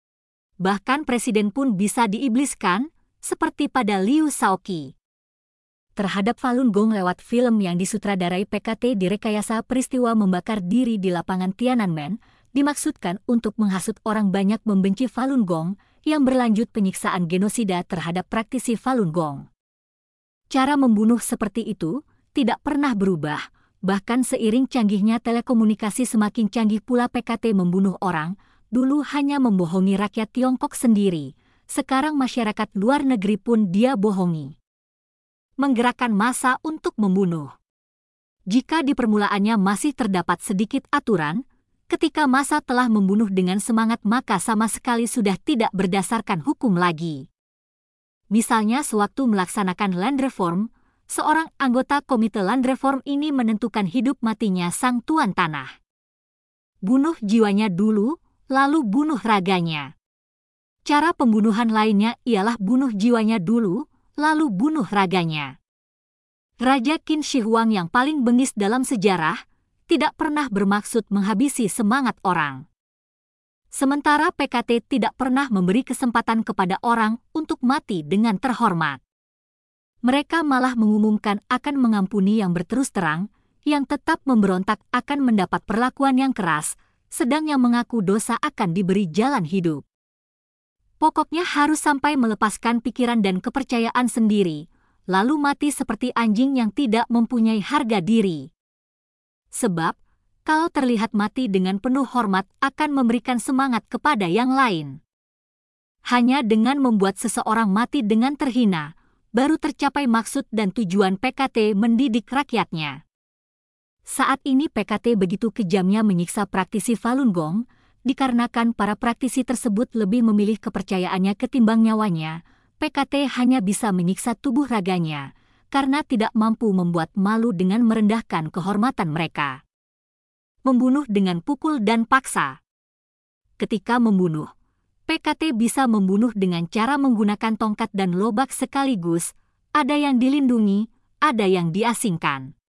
Bahkan presiden pun bisa diibliskan, seperti pada Liu Shaoqi. Terhadap Falun Gong lewat film yang disutradarai PKT direkayasa peristiwa membakar diri di lapangan Tiananmen, dimaksudkan untuk menghasut orang banyak membenci Falun Gong yang berlanjut penyiksaan genosida terhadap praktisi Falun Gong. Cara membunuh seperti itu tidak pernah berubah, bahkan seiring canggihnya telekomunikasi semakin canggih pula PKT membunuh orang. Dulu hanya membohongi rakyat Tiongkok sendiri, sekarang masyarakat luar negeri pun dia bohongi. Menggerakkan massa untuk membunuh. Jika di permulaannya masih terdapat sedikit aturan, ketika massa telah membunuh dengan semangat maka sama sekali sudah tidak berdasarkan hukum lagi. Misalnya sewaktu melaksanakan land reform, seorang anggota komite land reform ini menentukan hidup matinya sang tuan tanah. Bunuh jiwanya dulu, lalu bunuh raganya. Cara pembunuhan lainnya ialah bunuh jiwanya dulu, lalu bunuh raganya. Raja Qin Shi Huang yang paling bengis dalam sejarah tidak pernah bermaksud menghabisi semangat orang. Sementara PKT tidak pernah memberi kesempatan kepada orang untuk mati dengan terhormat. Mereka malah mengumumkan akan mengampuni yang berterus terang, yang tetap memberontak akan mendapat perlakuan yang keras, sedang yang mengaku dosa akan diberi jalan hidup. Pokoknya harus sampai melepaskan pikiran dan kepercayaan sendiri, lalu mati seperti anjing yang tidak mempunyai harga diri. Sebab, kalau terlihat mati dengan penuh hormat akan memberikan semangat kepada yang lain. Hanya dengan membuat seseorang mati dengan terhina, baru tercapai maksud dan tujuan PKT mendidik rakyatnya. Saat ini PKT begitu kejamnya menyiksa praktisi Falun Gong, dikarenakan para praktisi tersebut lebih memilih kepercayaannya ketimbang nyawanya. PKT hanya bisa menyiksa tubuh raganya, karena tidak mampu membuat malu dengan merendahkan kehormatan mereka. Membunuh dengan pukul dan paksa. Ketika membunuh, PKT bisa membunuh dengan cara menggunakan tongkat dan lobak sekaligus, ada yang dilindungi, ada yang diasingkan.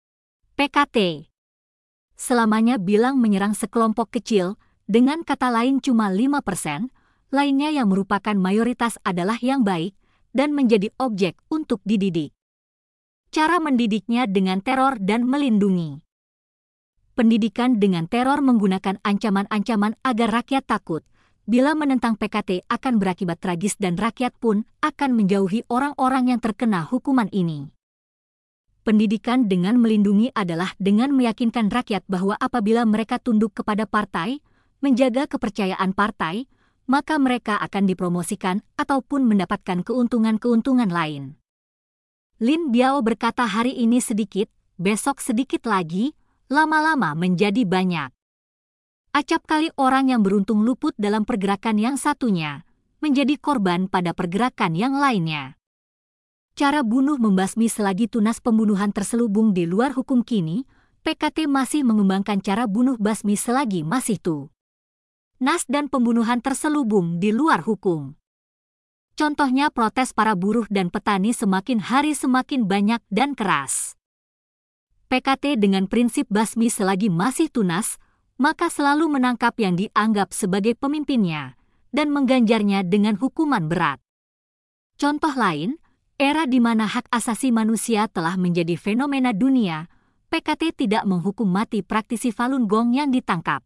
PKT selamanya bilang menyerang sekelompok kecil, dengan kata lain cuma 5%, lainnya yang merupakan mayoritas adalah yang baik, dan menjadi objek untuk dididik. Cara mendidiknya dengan teror dan melindungi. Pendidikan dengan teror menggunakan ancaman-ancaman agar rakyat takut. Bila menentang PKT akan berakibat tragis dan rakyat pun akan menjauhi orang-orang yang terkena hukuman ini. Pendidikan dengan melindungi adalah dengan meyakinkan rakyat bahwa apabila mereka tunduk kepada partai, menjaga kepercayaan partai, maka mereka akan dipromosikan ataupun mendapatkan keuntungan-keuntungan lain. Lin Biao berkata hari ini sedikit, besok sedikit lagi, lama-lama menjadi banyak. Acap kali orang yang beruntung luput dalam pergerakan yang satunya, menjadi korban pada pergerakan yang lainnya. Cara bunuh membasmi selagi tunas pembunuhan terselubung di luar hukum kini, PKT masih mengembangkan cara bunuh basmi selagi masih tunas dan pembunuhan terselubung di luar hukum. Contohnya protes para buruh dan petani semakin hari semakin banyak dan keras. PKT dengan prinsip basmi selagi masih tunas, maka selalu menangkap yang dianggap sebagai pemimpinnya dan mengganjarnya dengan hukuman berat. Contoh lain, era di mana hak asasi manusia telah menjadi fenomena dunia, PKT tidak menghukum mati praktisi Falun Gong yang ditangkap.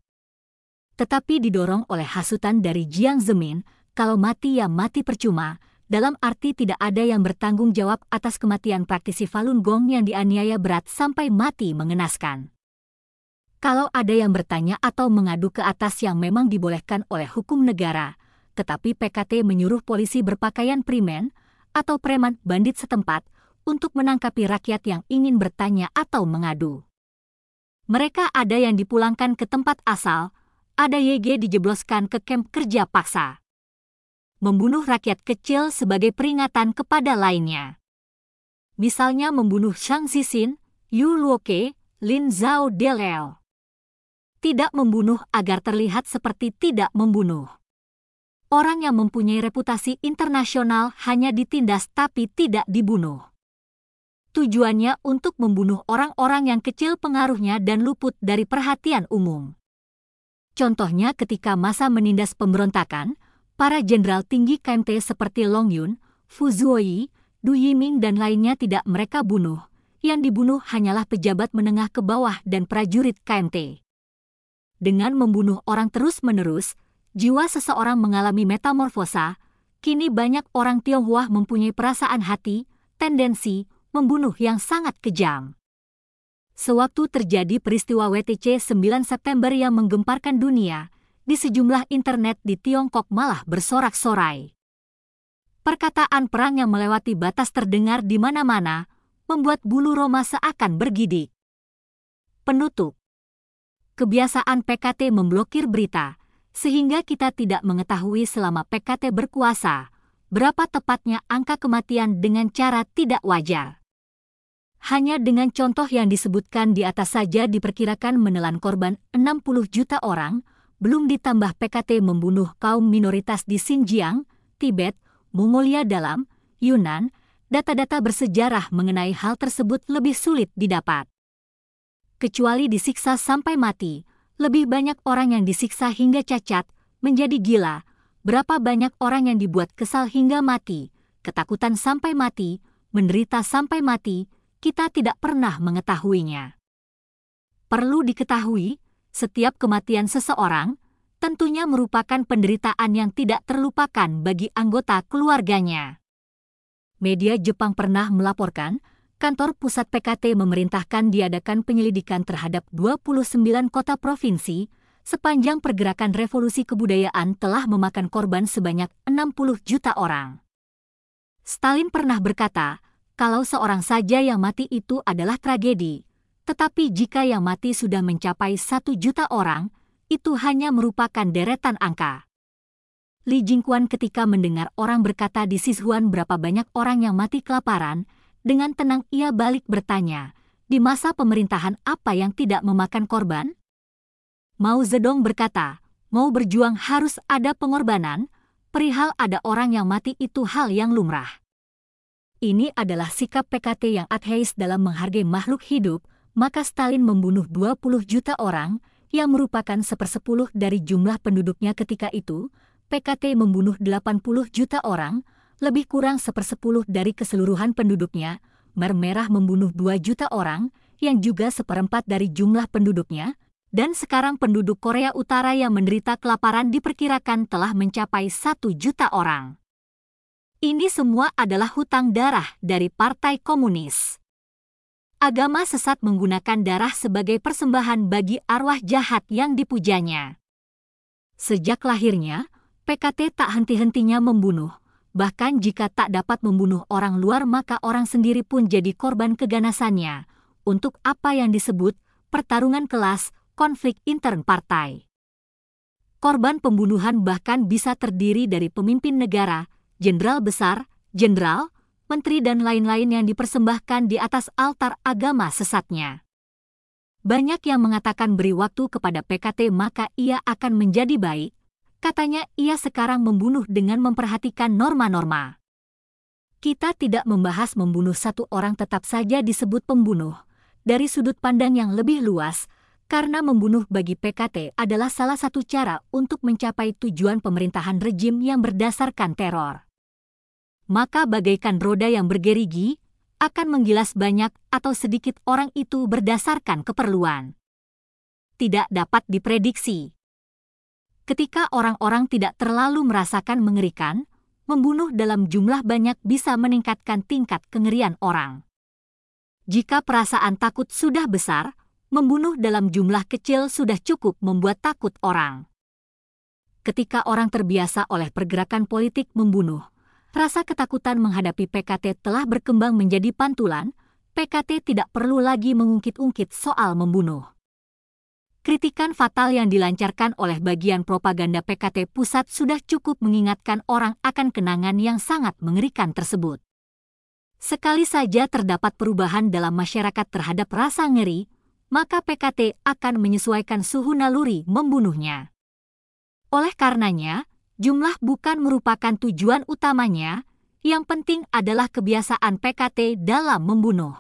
Tetapi didorong oleh hasutan dari Jiang Zemin, kalau mati ya mati percuma, dalam arti tidak ada yang bertanggung jawab atas kematian praktisi Falun Gong yang dianiaya berat sampai mati mengenaskan. Kalau ada yang bertanya atau mengadu ke atas yang memang dibolehkan oleh hukum negara, tetapi PKT menyuruh polisi berpakaian primen atau preman bandit setempat untuk menangkapi rakyat yang ingin bertanya atau mengadu. Mereka ada yang dipulangkan ke tempat asal, ada YG dijebloskan ke kamp kerja paksa. Membunuh rakyat kecil sebagai peringatan kepada lainnya. Misalnya membunuh Shang Xixin, Yu Luoke, Lin Zhao Delel. Tidak membunuh agar terlihat seperti tidak membunuh. Orang yang mempunyai reputasi internasional hanya ditindas tapi tidak dibunuh. Tujuannya untuk membunuh orang-orang yang kecil pengaruhnya dan luput dari perhatian umum. Contohnya ketika masa menindas pemberontakan, para jenderal tinggi KMT seperti Long Yun, Fu Zuoyi, Du Yiming dan lainnya tidak mereka bunuh. Yang dibunuh hanyalah pejabat menengah ke bawah dan prajurit KMT. Dengan membunuh orang terus-menerus, jiwa seseorang mengalami metamorfosa. Kini banyak orang Tionghoa mempunyai perasaan hati, tendensi membunuh yang sangat kejam. Sewaktu terjadi peristiwa WTC 9 September yang menggemparkan dunia, di sejumlah internet di Tiongkok malah bersorak-sorai. Perkataan perang yang melewati batas terdengar di mana-mana, membuat bulu roma seakan bergidik. Penutup. Kebiasaan PKT memblokir berita, sehingga kita tidak mengetahui selama PKT berkuasa, berapa tepatnya angka kematian dengan cara tidak wajar. Hanya dengan contoh yang disebutkan di atas saja diperkirakan menelan korban 60 juta orang, belum ditambah PKT membunuh kaum minoritas di Xinjiang, Tibet, Mongolia Dalam, Yunnan, data-data bersejarah mengenai hal tersebut lebih sulit didapat. Kecuali disiksa sampai mati, lebih banyak orang yang disiksa hingga cacat, menjadi gila, berapa banyak orang yang dibuat kesal hingga mati, ketakutan sampai mati, menderita sampai mati, kita tidak pernah mengetahuinya. Perlu diketahui, setiap kematian seseorang tentunya merupakan penderitaan yang tidak terlupakan bagi anggota keluarganya. Media Jepang pernah melaporkan, kantor pusat PKT memerintahkan diadakan penyelidikan terhadap 29 kota provinsi sepanjang pergerakan revolusi kebudayaan telah memakan korban sebanyak 60 juta orang. Stalin pernah berkata, kalau seorang saja yang mati itu adalah tragedi, tetapi jika yang mati sudah mencapai 1 juta orang, itu hanya merupakan deretan angka. Li Jingquan ketika mendengar orang berkata di Sichuan berapa banyak orang yang mati kelaparan, dengan tenang ia balik bertanya, di masa pemerintahan apa yang tidak memakan korban? Mao Zedong berkata, mau berjuang harus ada pengorbanan, perihal ada orang yang mati itu hal yang lumrah. Ini adalah sikap PKT yang ateis dalam menghargai makhluk hidup, maka Stalin membunuh 20 juta orang, yang merupakan 1/10 dari jumlah penduduknya ketika itu. PKT membunuh 80 juta orang, lebih kurang 1/10 dari keseluruhan penduduknya. Khmer Merah membunuh 2 juta orang, yang juga 1/4 dari jumlah penduduknya, dan sekarang penduduk Korea Utara yang menderita kelaparan diperkirakan telah mencapai 1 juta orang. Ini semua adalah hutang darah dari Partai Komunis. Agama sesat menggunakan darah sebagai persembahan bagi arwah jahat yang dipujanya. Sejak lahirnya, PKT tak henti-hentinya membunuh. Bahkan jika tak dapat membunuh orang luar maka orang sendiri pun jadi korban keganasannya. Untuk apa yang disebut pertarungan kelas, konflik intern partai. Korban pembunuhan bahkan bisa terdiri dari pemimpin negara, jenderal besar, jenderal, menteri dan lain-lain yang dipersembahkan di atas altar agama sesatnya. Banyak yang mengatakan beri waktu kepada PKT maka ia akan menjadi baik. Katanya ia sekarang membunuh dengan memperhatikan norma-norma. Kita tidak membahas membunuh satu orang tetap saja disebut pembunuh, dari sudut pandang yang lebih luas, karena membunuh bagi PKT adalah salah satu cara untuk mencapai tujuan pemerintahan rejim yang berdasarkan teror. Maka bagaikan roda yang bergerigi, akan menggilas banyak atau sedikit orang itu berdasarkan keperluan. Tidak dapat diprediksi. Ketika orang-orang tidak terlalu merasakan mengerikan, membunuh dalam jumlah banyak bisa meningkatkan tingkat kengerian orang. Jika perasaan takut sudah besar, membunuh dalam jumlah kecil sudah cukup membuat takut orang. Ketika orang terbiasa oleh pergerakan politik membunuh, rasa ketakutan menghadapi PKT telah berkembang menjadi pantulan. PKT tidak perlu lagi mengungkit-ungkit soal membunuh. Kritikan fatal yang dilancarkan oleh bagian propaganda PKT pusat sudah cukup mengingatkan orang akan kenangan yang sangat mengerikan tersebut. Sekali saja terdapat perubahan dalam masyarakat terhadap rasa ngeri, maka PKT akan menyesuaikan suhu naluri membunuhnya. Oleh karenanya, jumlah bukan merupakan tujuan utamanya, yang penting adalah kebiasaan PKT dalam membunuh.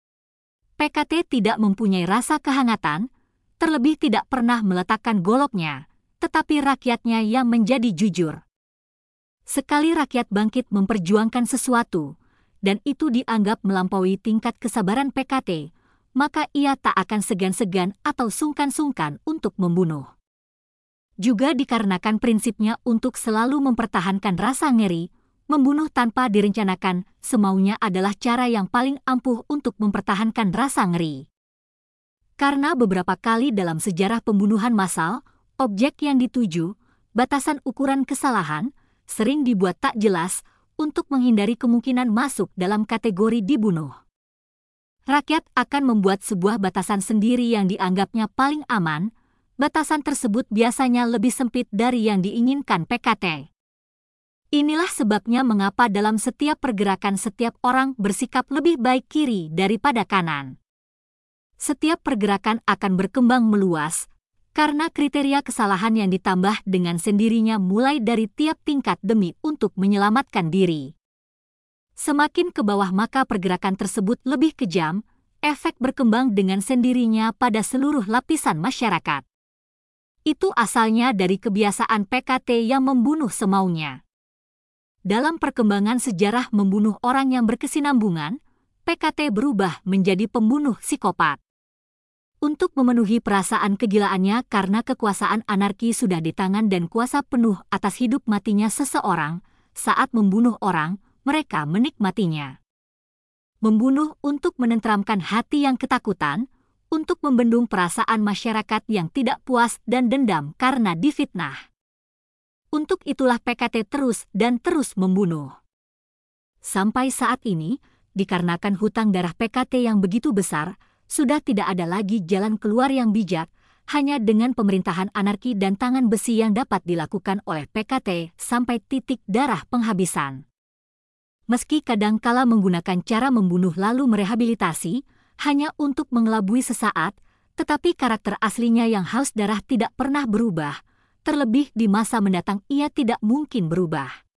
PKT tidak mempunyai rasa kehangatan, terlebih tidak pernah meletakkan goloknya, tetapi rakyatnya yang menjadi jujur. Sekali rakyat bangkit memperjuangkan sesuatu, dan itu dianggap melampaui tingkat kesabaran PKT, maka ia tak akan segan-segan atau sungkan-sungkan untuk membunuh. Juga dikarenakan prinsipnya untuk selalu mempertahankan rasa ngeri, membunuh tanpa direncanakan semaunya adalah cara yang paling ampuh untuk mempertahankan rasa ngeri. Karena beberapa kali dalam sejarah pembunuhan massal, objek yang dituju, batasan ukuran kesalahan, sering dibuat tak jelas untuk menghindari kemungkinan masuk dalam kategori dibunuh. Rakyat akan membuat sebuah batasan sendiri yang dianggapnya paling aman. Batasan tersebut biasanya lebih sempit dari yang diinginkan PKT. Inilah sebabnya mengapa dalam setiap pergerakan setiap orang bersikap lebih baik kiri daripada kanan. Setiap pergerakan akan berkembang meluas, karena kriteria kesalahan yang ditambah dengan sendirinya mulai dari tiap tingkat demi untuk menyelamatkan diri. Semakin ke bawah maka pergerakan tersebut lebih kejam, efek berkembang dengan sendirinya pada seluruh lapisan masyarakat. Itu asalnya dari kebiasaan PKT yang membunuh semaunya. Dalam perkembangan sejarah membunuh orang yang berkesinambungan, PKT berubah menjadi pembunuh psikopat. Untuk memenuhi perasaan kegilaannya karena kekuasaan anarki sudah di tangan dan kuasa penuh atas hidup matinya seseorang, saat membunuh orang, mereka menikmatinya. Membunuh untuk menenteramkan hati yang ketakutan, untuk membendung perasaan masyarakat yang tidak puas dan dendam karena difitnah. Untuk itulah PKT terus dan terus membunuh. Sampai saat ini, dikarenakan hutang darah PKT yang begitu besar, sudah tidak ada lagi jalan keluar yang bijak, hanya dengan pemerintahan anarki dan tangan besi yang dapat dilakukan oleh PKT sampai titik darah penghabisan. Meski kadangkala menggunakan cara membunuh lalu merehabilitasi, hanya untuk mengelabui sesaat, tetapi karakter aslinya yang haus darah tidak pernah berubah, terlebih di masa mendatang ia tidak mungkin berubah.